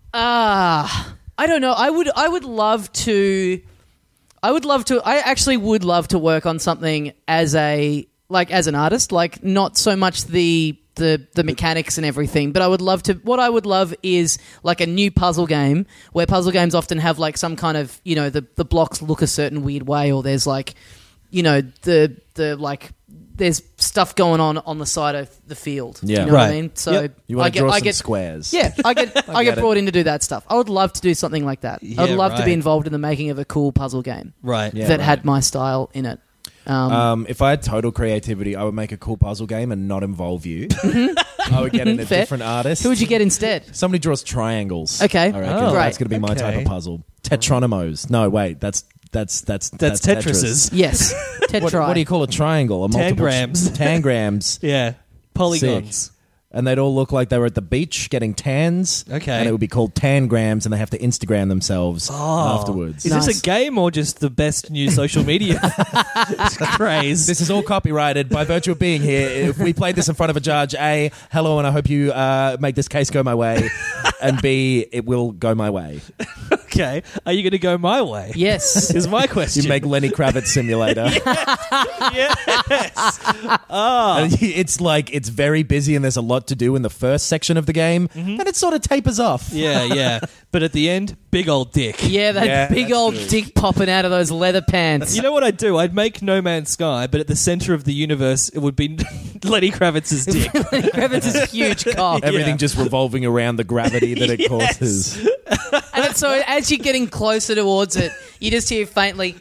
Ah, I don't know. I would I would love to I would love to I actually would love to work on something as a like as an artist, like not so much the the the mechanics and everything, but I would love to what I would love is like a new puzzle game where puzzle games often have like some kind of, you know, the the blocks look a certain weird way, or there's like, you know, the the like there's stuff going on on the side of the field. Yeah. You know what I Right. mean? So Yep. You want I to get draw I some get squares. yeah, I get I, get get it. brought in to do that stuff. I would love to do something like that. Yeah, I'd love to right. be involved in the making of a cool puzzle game Right. Yeah, that right. had my style in it. Um, Um, if I had total creativity, I would make a cool puzzle game and not involve you. I would get in a Fair. different artist. who would you get instead? Somebody draws triangles. Okay. I reckon. Oh. Right. That's going to be my type Okay. of puzzle. Tetronymos. No, wait. That's that's that's That's, Tetris. Tetrises. Yes, Tetris. What, what do you call a triangle? A multiple Tangrams. Tangrams. Yeah. Polygons. Sick. And they'd all look like they were at the beach getting tans. Okay. And it would be called Tangrams, and they have to Instagram themselves afterwards. Is Nice. this a game or just the best new social media craze? This is all copyrighted by virtue of being here. If we played this in front of a judge, A, hello, and I hope you uh, make this case go my way, and B, it will go my way. Okay. Are you going to go my way? Yes. Is my question. You make Lenny Kravitz Simulator. yes. And it's like, it's very busy and there's a lot to do in the first section of the game, and it sort of tapers off. Yeah, yeah. But at the end, big old dick. Yeah, that Yeah, big that's old true. dick popping out of those leather pants. You know what I'd do? I'd make No Man's Sky, but at the center of the universe, it would be Lenny Kravitz's dick. Lenny Kravitz's huge cock. Everything Yeah. just revolving around the gravity that it Yes. causes. And it's, so as you're getting closer towards it, you just hear faintly.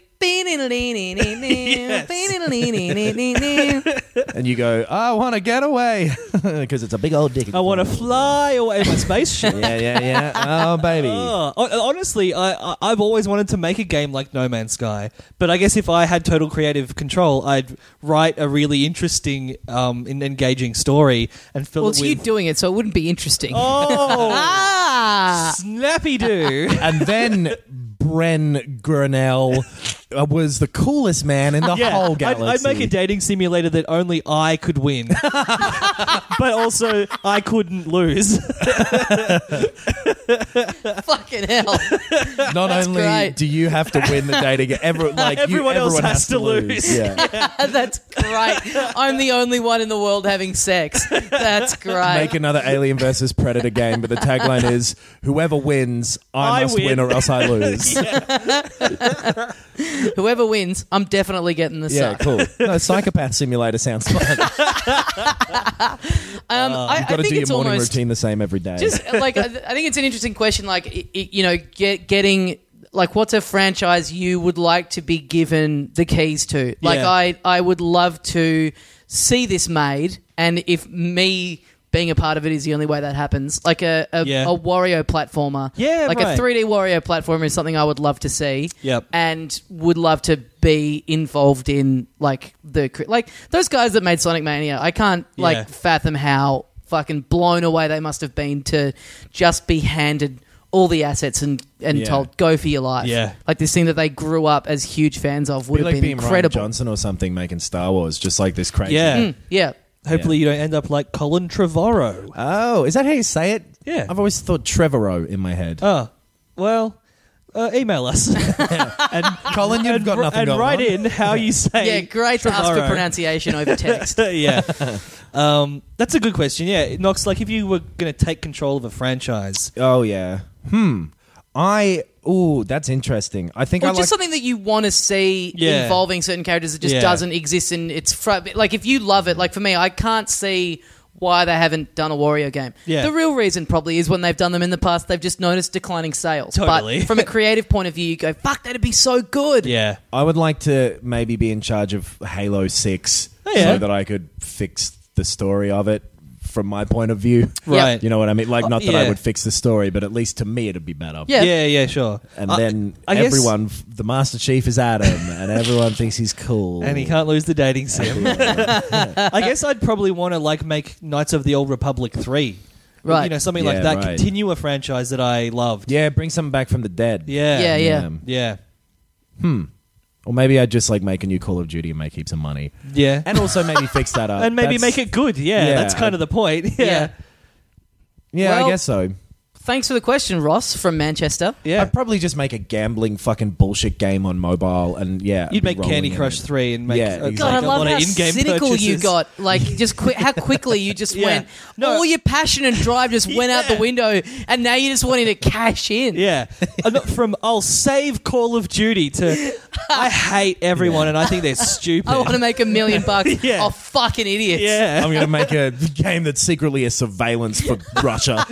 And you go, I want to get away. Because it's a big old dick. I want to fly away in my spaceship. Yeah, yeah, yeah. Oh, baby. Oh, hon- honestly, I, I, I've always wanted to make a game like No Man's Sky, but I guess if I had total creative control, I'd write a really interesting um, and engaging story and fill Well, it it's you with... doing it, so it wouldn't be interesting. Oh, Ah! snappy do. And then Bren Grinnell uh, was the coolest man in the Yeah, whole I'd, galaxy. I'd make a dating simulator that only I could win, but also I couldn't lose. Fucking hell. Not only great. do you have to win the dating, ever, like you, Everyone else everyone has to lose. Yeah. That's great. I'm the only one in the world having sex. That's great. Make another Alien versus Predator game, but the tagline is "Whoever wins, I, I must win. win. or else I lose." Whoever wins, I'm definitely getting the Yeah, suck. cool. No, Psychopath Simulator sounds fun. Um, I, You've I got to think do your it's morning almost routine the same every day. just like I, I think it's an interesting question. Like i i you know, get, getting like what's a franchise you would like to be given the keys to? Like Yeah. I, I would love to see this made, and if me being a part of it is the only way that happens. Like a a, Yeah. a Wario platformer, Yeah, like right. a three D Wario platformer is something I would love to see. Yep. and would love to be involved in like the cre- like those guys that made Sonic Mania. I can't like Yeah. fathom how fucking blown away they must have been to just be handed all the assets and, and Yeah. told go for your life. Yeah. Like this thing that they grew up as huge fans of would Be have like been being Ryan incredible. Johnson or something making Star Wars, just like this crazy. Yeah. Mm, yeah. Hopefully you don't end up like Colin Trevorrow. Oh, is that how you say it? Yeah. I've always thought Trevorrow in my head. Oh, well, uh, email us. and Colin, you've and, got nothing and going write on. in how you say Yeah, great to ask for Trevorrow. pronunciation over text. yeah. Um, that's a good question. Yeah, Knox, like if you were going to take control of a franchise. Oh yeah. Hmm. I. Ooh, that's interesting. I think Or I just like. something that you want to see Yeah. involving certain characters that just Yeah. doesn't exist in its front. Like if you love it, like for me, I can't see why they haven't done a Wario game. Yeah. The real reason probably is when they've done them in the past, they've just noticed declining sales. Totally. But from a creative point of view, you go, fuck, that'd be so good. Yeah. I would like to maybe be in charge of Halo six, Oh, yeah. so that I could fix the story of it from my point of view. Right. You know what I mean? Like, not that I yeah. would fix the story, but at least to me it'd be better. Yeah. Yeah, yeah, sure. And Uh, then I guess- everyone, the Master Chief is Adam, and everyone thinks he's cool. And he can't lose the dating sim. I guess I'd probably want to like make Knights of the Old Republic three. Right. You know, something Yeah, like that. right. Continue a franchise that I loved. Yeah, bring something back from the dead. Yeah. Yeah, yeah. Yeah. Hmm. Or maybe I'd just like make a new Call of Duty and make heaps of money. Yeah. And also maybe fix that up. And maybe That's- make it good. Yeah, Yeah, that's kind I- of the point. Yeah. Yeah. Yeah, Well- I guess so. Thanks for the question, Ross from Manchester. Yeah. I'd probably just make a gambling fucking bullshit game on mobile, and yeah, You'd be make rolling Candy in Crush it. three and make Yeah, uh, exactly. God, I like a love lot how of in-game cynical purchases. you got. Like, just qui- how quickly you just Yeah. went. No. All your passion and drive just went out the Yeah. window, and now you're just wanting to cash in. Yeah. Uh, no, From I'll save Call of Duty to I hate everyone and I think they're stupid. I want to make a million bucks Yeah. off fucking idiots. Yeah. I'm going to make a game that's secretly a surveillance for Russia.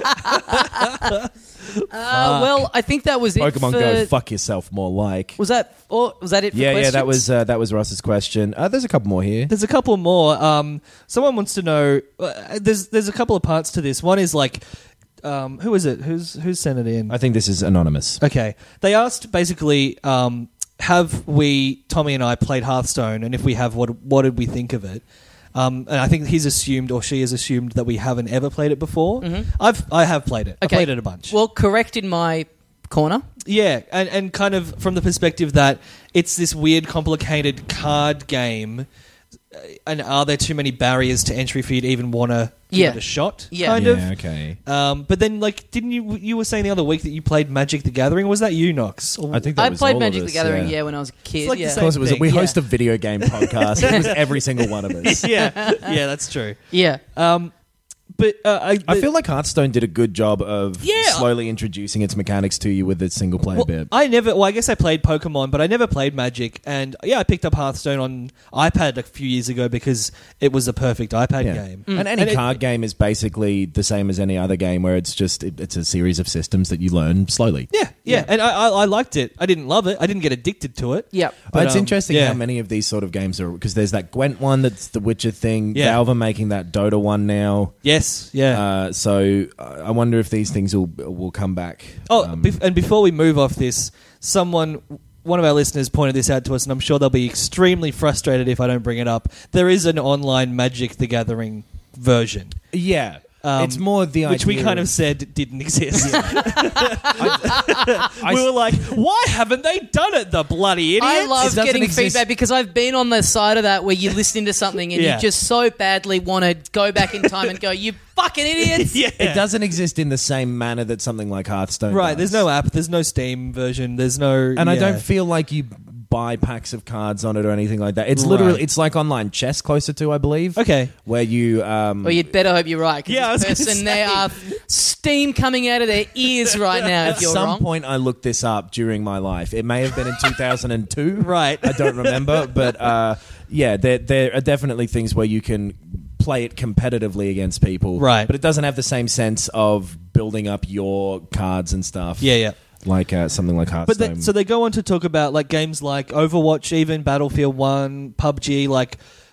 Uh, well, I think that was it. Pokemon for, Go, fuck yourself, more like. Was that? Or was that it? For Yeah, yeah, questions? that was uh, that was Ross's question. Uh, there's a couple more here. There's a couple more. Um, someone wants to know. Uh, there's there's a couple of parts to this. One is like, um, who is it? Who's who's sent it in? I think this is anonymous. Okay, they asked basically, um, have we Tommy and I played Hearthstone, and if we have, what what did we think of it? Um, and I think he's assumed or she has assumed that we haven't ever played it before. Mhm. I've I have played it. I Okay. played it a bunch. Well, correct in my corner. Yeah, and, and kind of from the perspective that it's this weird, complicated card game, uh, and are there too many barriers to entry for you to even want to give Yeah. it a shot? Yeah. kind yeah, of. okay. Um, but then, like, didn't you? You were saying the other week that you played Magic the Gathering. Or was that you, Knox? Or- I think that I was played all Magic of the us, Gathering, yeah. yeah, when I was a kid. It's like the yeah. Of course, it was. thing, We yeah. host a video game podcast. It was every single one of us. yeah, yeah, that's true. yeah. Um, but uh, I, I feel like Hearthstone did a good job of Yeah. slowly introducing its mechanics to you with its single player well, bit. I never. Well, I guess I played Pokemon, but I never played Magic. And yeah, I picked up Hearthstone on iPad a few years ago because it was a perfect iPad Yeah. game. And any And it- card game is basically the same as any other game, where it's just it, it's a series of systems that you learn slowly. Yeah, yeah, and I, I, I liked it. I didn't love it. I didn't get addicted to it. Yeah. But, it's um, interesting yeah. how many of these sort of games are, because there's that Gwent one that's the Witcher thing. Yeah. Valve are making that Dota one now. Yes, yeah. Uh, so uh, I wonder if these things will will come back. oh, Um, bef- and before we move off this, someone, one of our listeners, pointed this out to us, and I'm sure they'll be extremely frustrated if I don't bring it up. There is an online Magic the Gathering version. yeah, Um, it's more the which we idea kind of of- said didn't exist. I- we were like, why haven't they done it, the bloody idiots? I It love doesn't getting exist. feedback because I've been on the side of that where you're listening to something and Yeah. you just so badly want to go back in time and go, you fucking idiots. yeah. It doesn't exist in the same manner that something like Hearthstone Right, does. there's no app, there's no Steam version, there's no... And I yeah. don't feel like you buy packs of cards on it or anything like that. It's Right. literally, it's like online chess closer to, I believe. Okay. Where you... Um, Well, you'd better hope you're right. 'Cause Yeah, I was this gonna person, say. there are steam coming out of their ears right now At if you're some wrong. point, I looked this up during my life. It may have been in two thousand two. Right. I don't remember. But uh, yeah, there, there are definitely things where you can play it competitively against people. Right. But it doesn't have the same sense of building up your cards and stuff. Yeah, yeah. Like uh, something like But Hearthstone. they, so they go on to talk about like games like Overwatch, even Battlefield One, P U B G. Like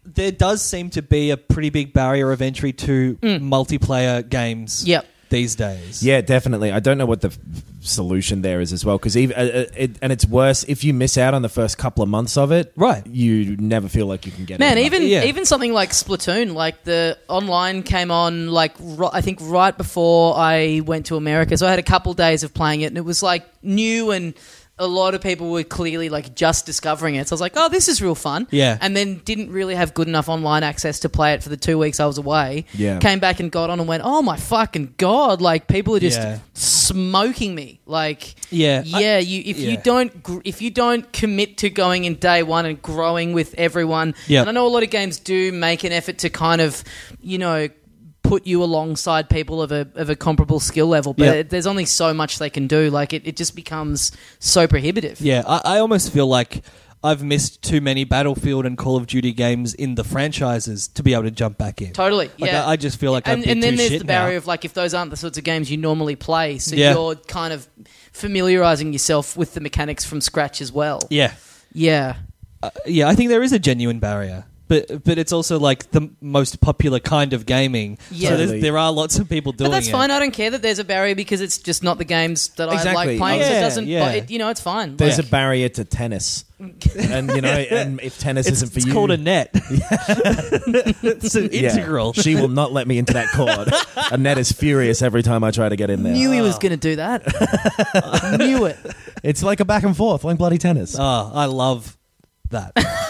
there does seem to be a pretty big barrier of entry to multiplayer games Yep. these days. Yeah, definitely. I don't know what the f- solution there is as well, because even uh, it, and it's worse if you miss out on the first couple of months of it. Right. You never feel like you can get Man, it. even Yeah. even something like Splatoon, like the online came on, like ri- I think right before I went to America, so I had a couple days of playing it, and it was like new, and a lot of people were clearly like just discovering it. So I was like, oh, this is real fun. Yeah. And then didn't really have good enough online access to play it for the two weeks I was away. Yeah. Came back and got on and went, oh my fucking God, like people are just Yeah. smoking me. Like, Yeah. yeah, you if you yeah. don't gr- if you don't commit to going in day one and growing with everyone, Yep. and I know a lot of games do make an effort to kind of, you know, put you alongside people of a of a comparable skill level, but Yep. it, there's only so much they can do. Like it, it just becomes so prohibitive. Yeah, I, I almost feel like I've missed too many Battlefield and Call of Duty games in the franchises to be able to jump back in. Totally. Like, Yeah. I, I just feel like I'd and, be and then too there's shit the barrier now. of like if those aren't the sorts of games you normally play, so Yeah. you're kind of familiarizing yourself with the mechanics from scratch as well. Yeah. Yeah. Uh, yeah, I think there is a genuine barrier. But but it's also like the most popular kind of gaming. Yeah. So there's, Totally. there are lots of people doing But that's it. fine. I don't care that there's a barrier because it's just not the games that I Exactly. like playing. so Yeah, it doesn't. yeah. But it, you know, it's fine. There's Like- a barrier to tennis, and you know, and if tennis It's, isn't for it's you, called a net. It's an yeah, integral. she will not let me into that court. A net is furious every time I try to get in there. Knew he was going to do that. Knew it. It's like a back and forth, like bloody tennis. Oh, I love that.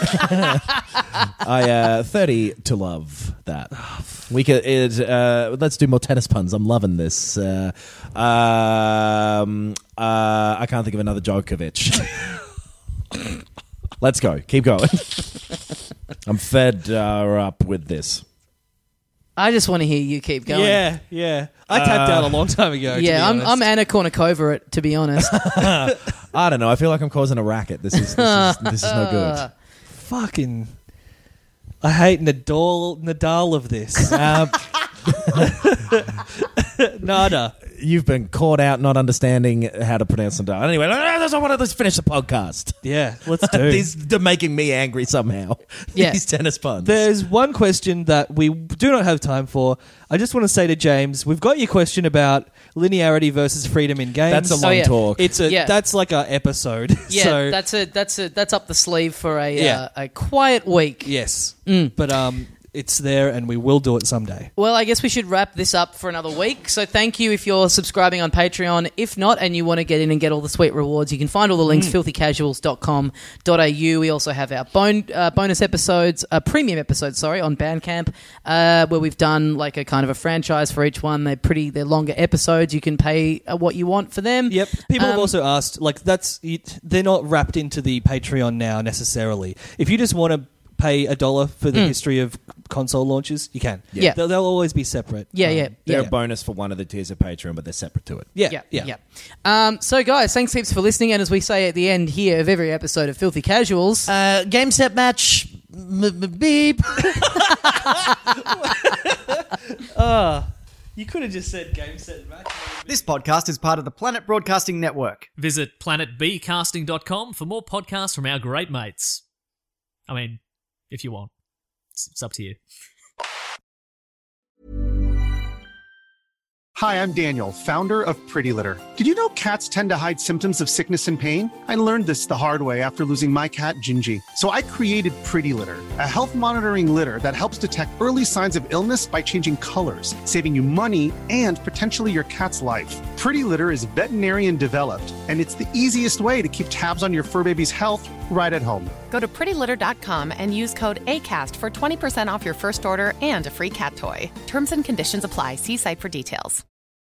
I uh, thirty to love that. We could. It, uh, let's do more tennis puns. I'm loving this. Uh, um, uh, I can't think of another Djokovic. Let's go. Keep going. I'm fed uh, up with this. I just want to hear you keep going. Yeah, yeah. I tapped out a long time ago. to be Yeah, I'm, honest. I'm Anna Kournikova, it, to be honest. I don't know. I feel like I'm causing a racket. This is this is, this is no good. fucking. I hate Nadal. Nadal of this. Um, Nada. you've been caught out not understanding how to pronounce Nadal. Anyway, let's, let's finish the podcast. Yeah, let's do. These are making me angry somehow. Yeah. These tennis puns. There's one question that we do not have time for. I just want to say to James, we've got your question about linearity versus freedom in games. That's a long Oh, yeah. talk. It's a Yeah. that's like a episode. Yeah, so, that's a that's a that's up the sleeve for a Yeah. uh, a quiet week. yes, Mm. but um, it's there, and we will do it someday. Well, I guess we should wrap this up for another week. So thank you if you're subscribing on Patreon. If not, and you want to get in and get all the sweet rewards, you can find all the links, filthy casuals dot com dot a u. We also have our bon- uh, bonus episodes, uh, premium episodes, sorry, on Bandcamp, uh, where we've done like a kind of a franchise for each one. They're pretty, they're longer episodes. You can pay uh, what you want for them. Yep. People have Um, also asked, like, that's it, they're not wrapped into the Patreon now necessarily. If you just want to pay a dollar for the Mm. history of console launches, you can. Yeah. They'll, they'll always be separate. Yeah, Um, yeah, They're yeah. a bonus for one of the tiers of Patreon, but they're separate to it. Yeah, Yeah, yeah. yeah. Um, so, guys, thanks heaps for listening. And as we say at the end here of every episode of Filthy Casuals, Uh, game set match. M- m- beep. You could have just said game set match. This podcast is part of the Planet Broadcasting Network. Visit planet b casting dot com for more podcasts from our great mates. I mean, if you want. It's, it's up to you. Hi, I'm Daniel, founder of Pretty Litter. Did you know cats tend to hide symptoms of sickness and pain? I learned this the hard way after losing my cat, Gingy. So I created Pretty Litter, a health monitoring litter that helps detect early signs of illness by changing colors, saving you money and potentially your cat's life. Pretty Litter is veterinarian developed, and it's the easiest way to keep tabs on your fur baby's health right at home. Go to pretty litter dot com and use code ACAST for twenty percent off your first order and a free cat toy. Terms and conditions apply. See site for details.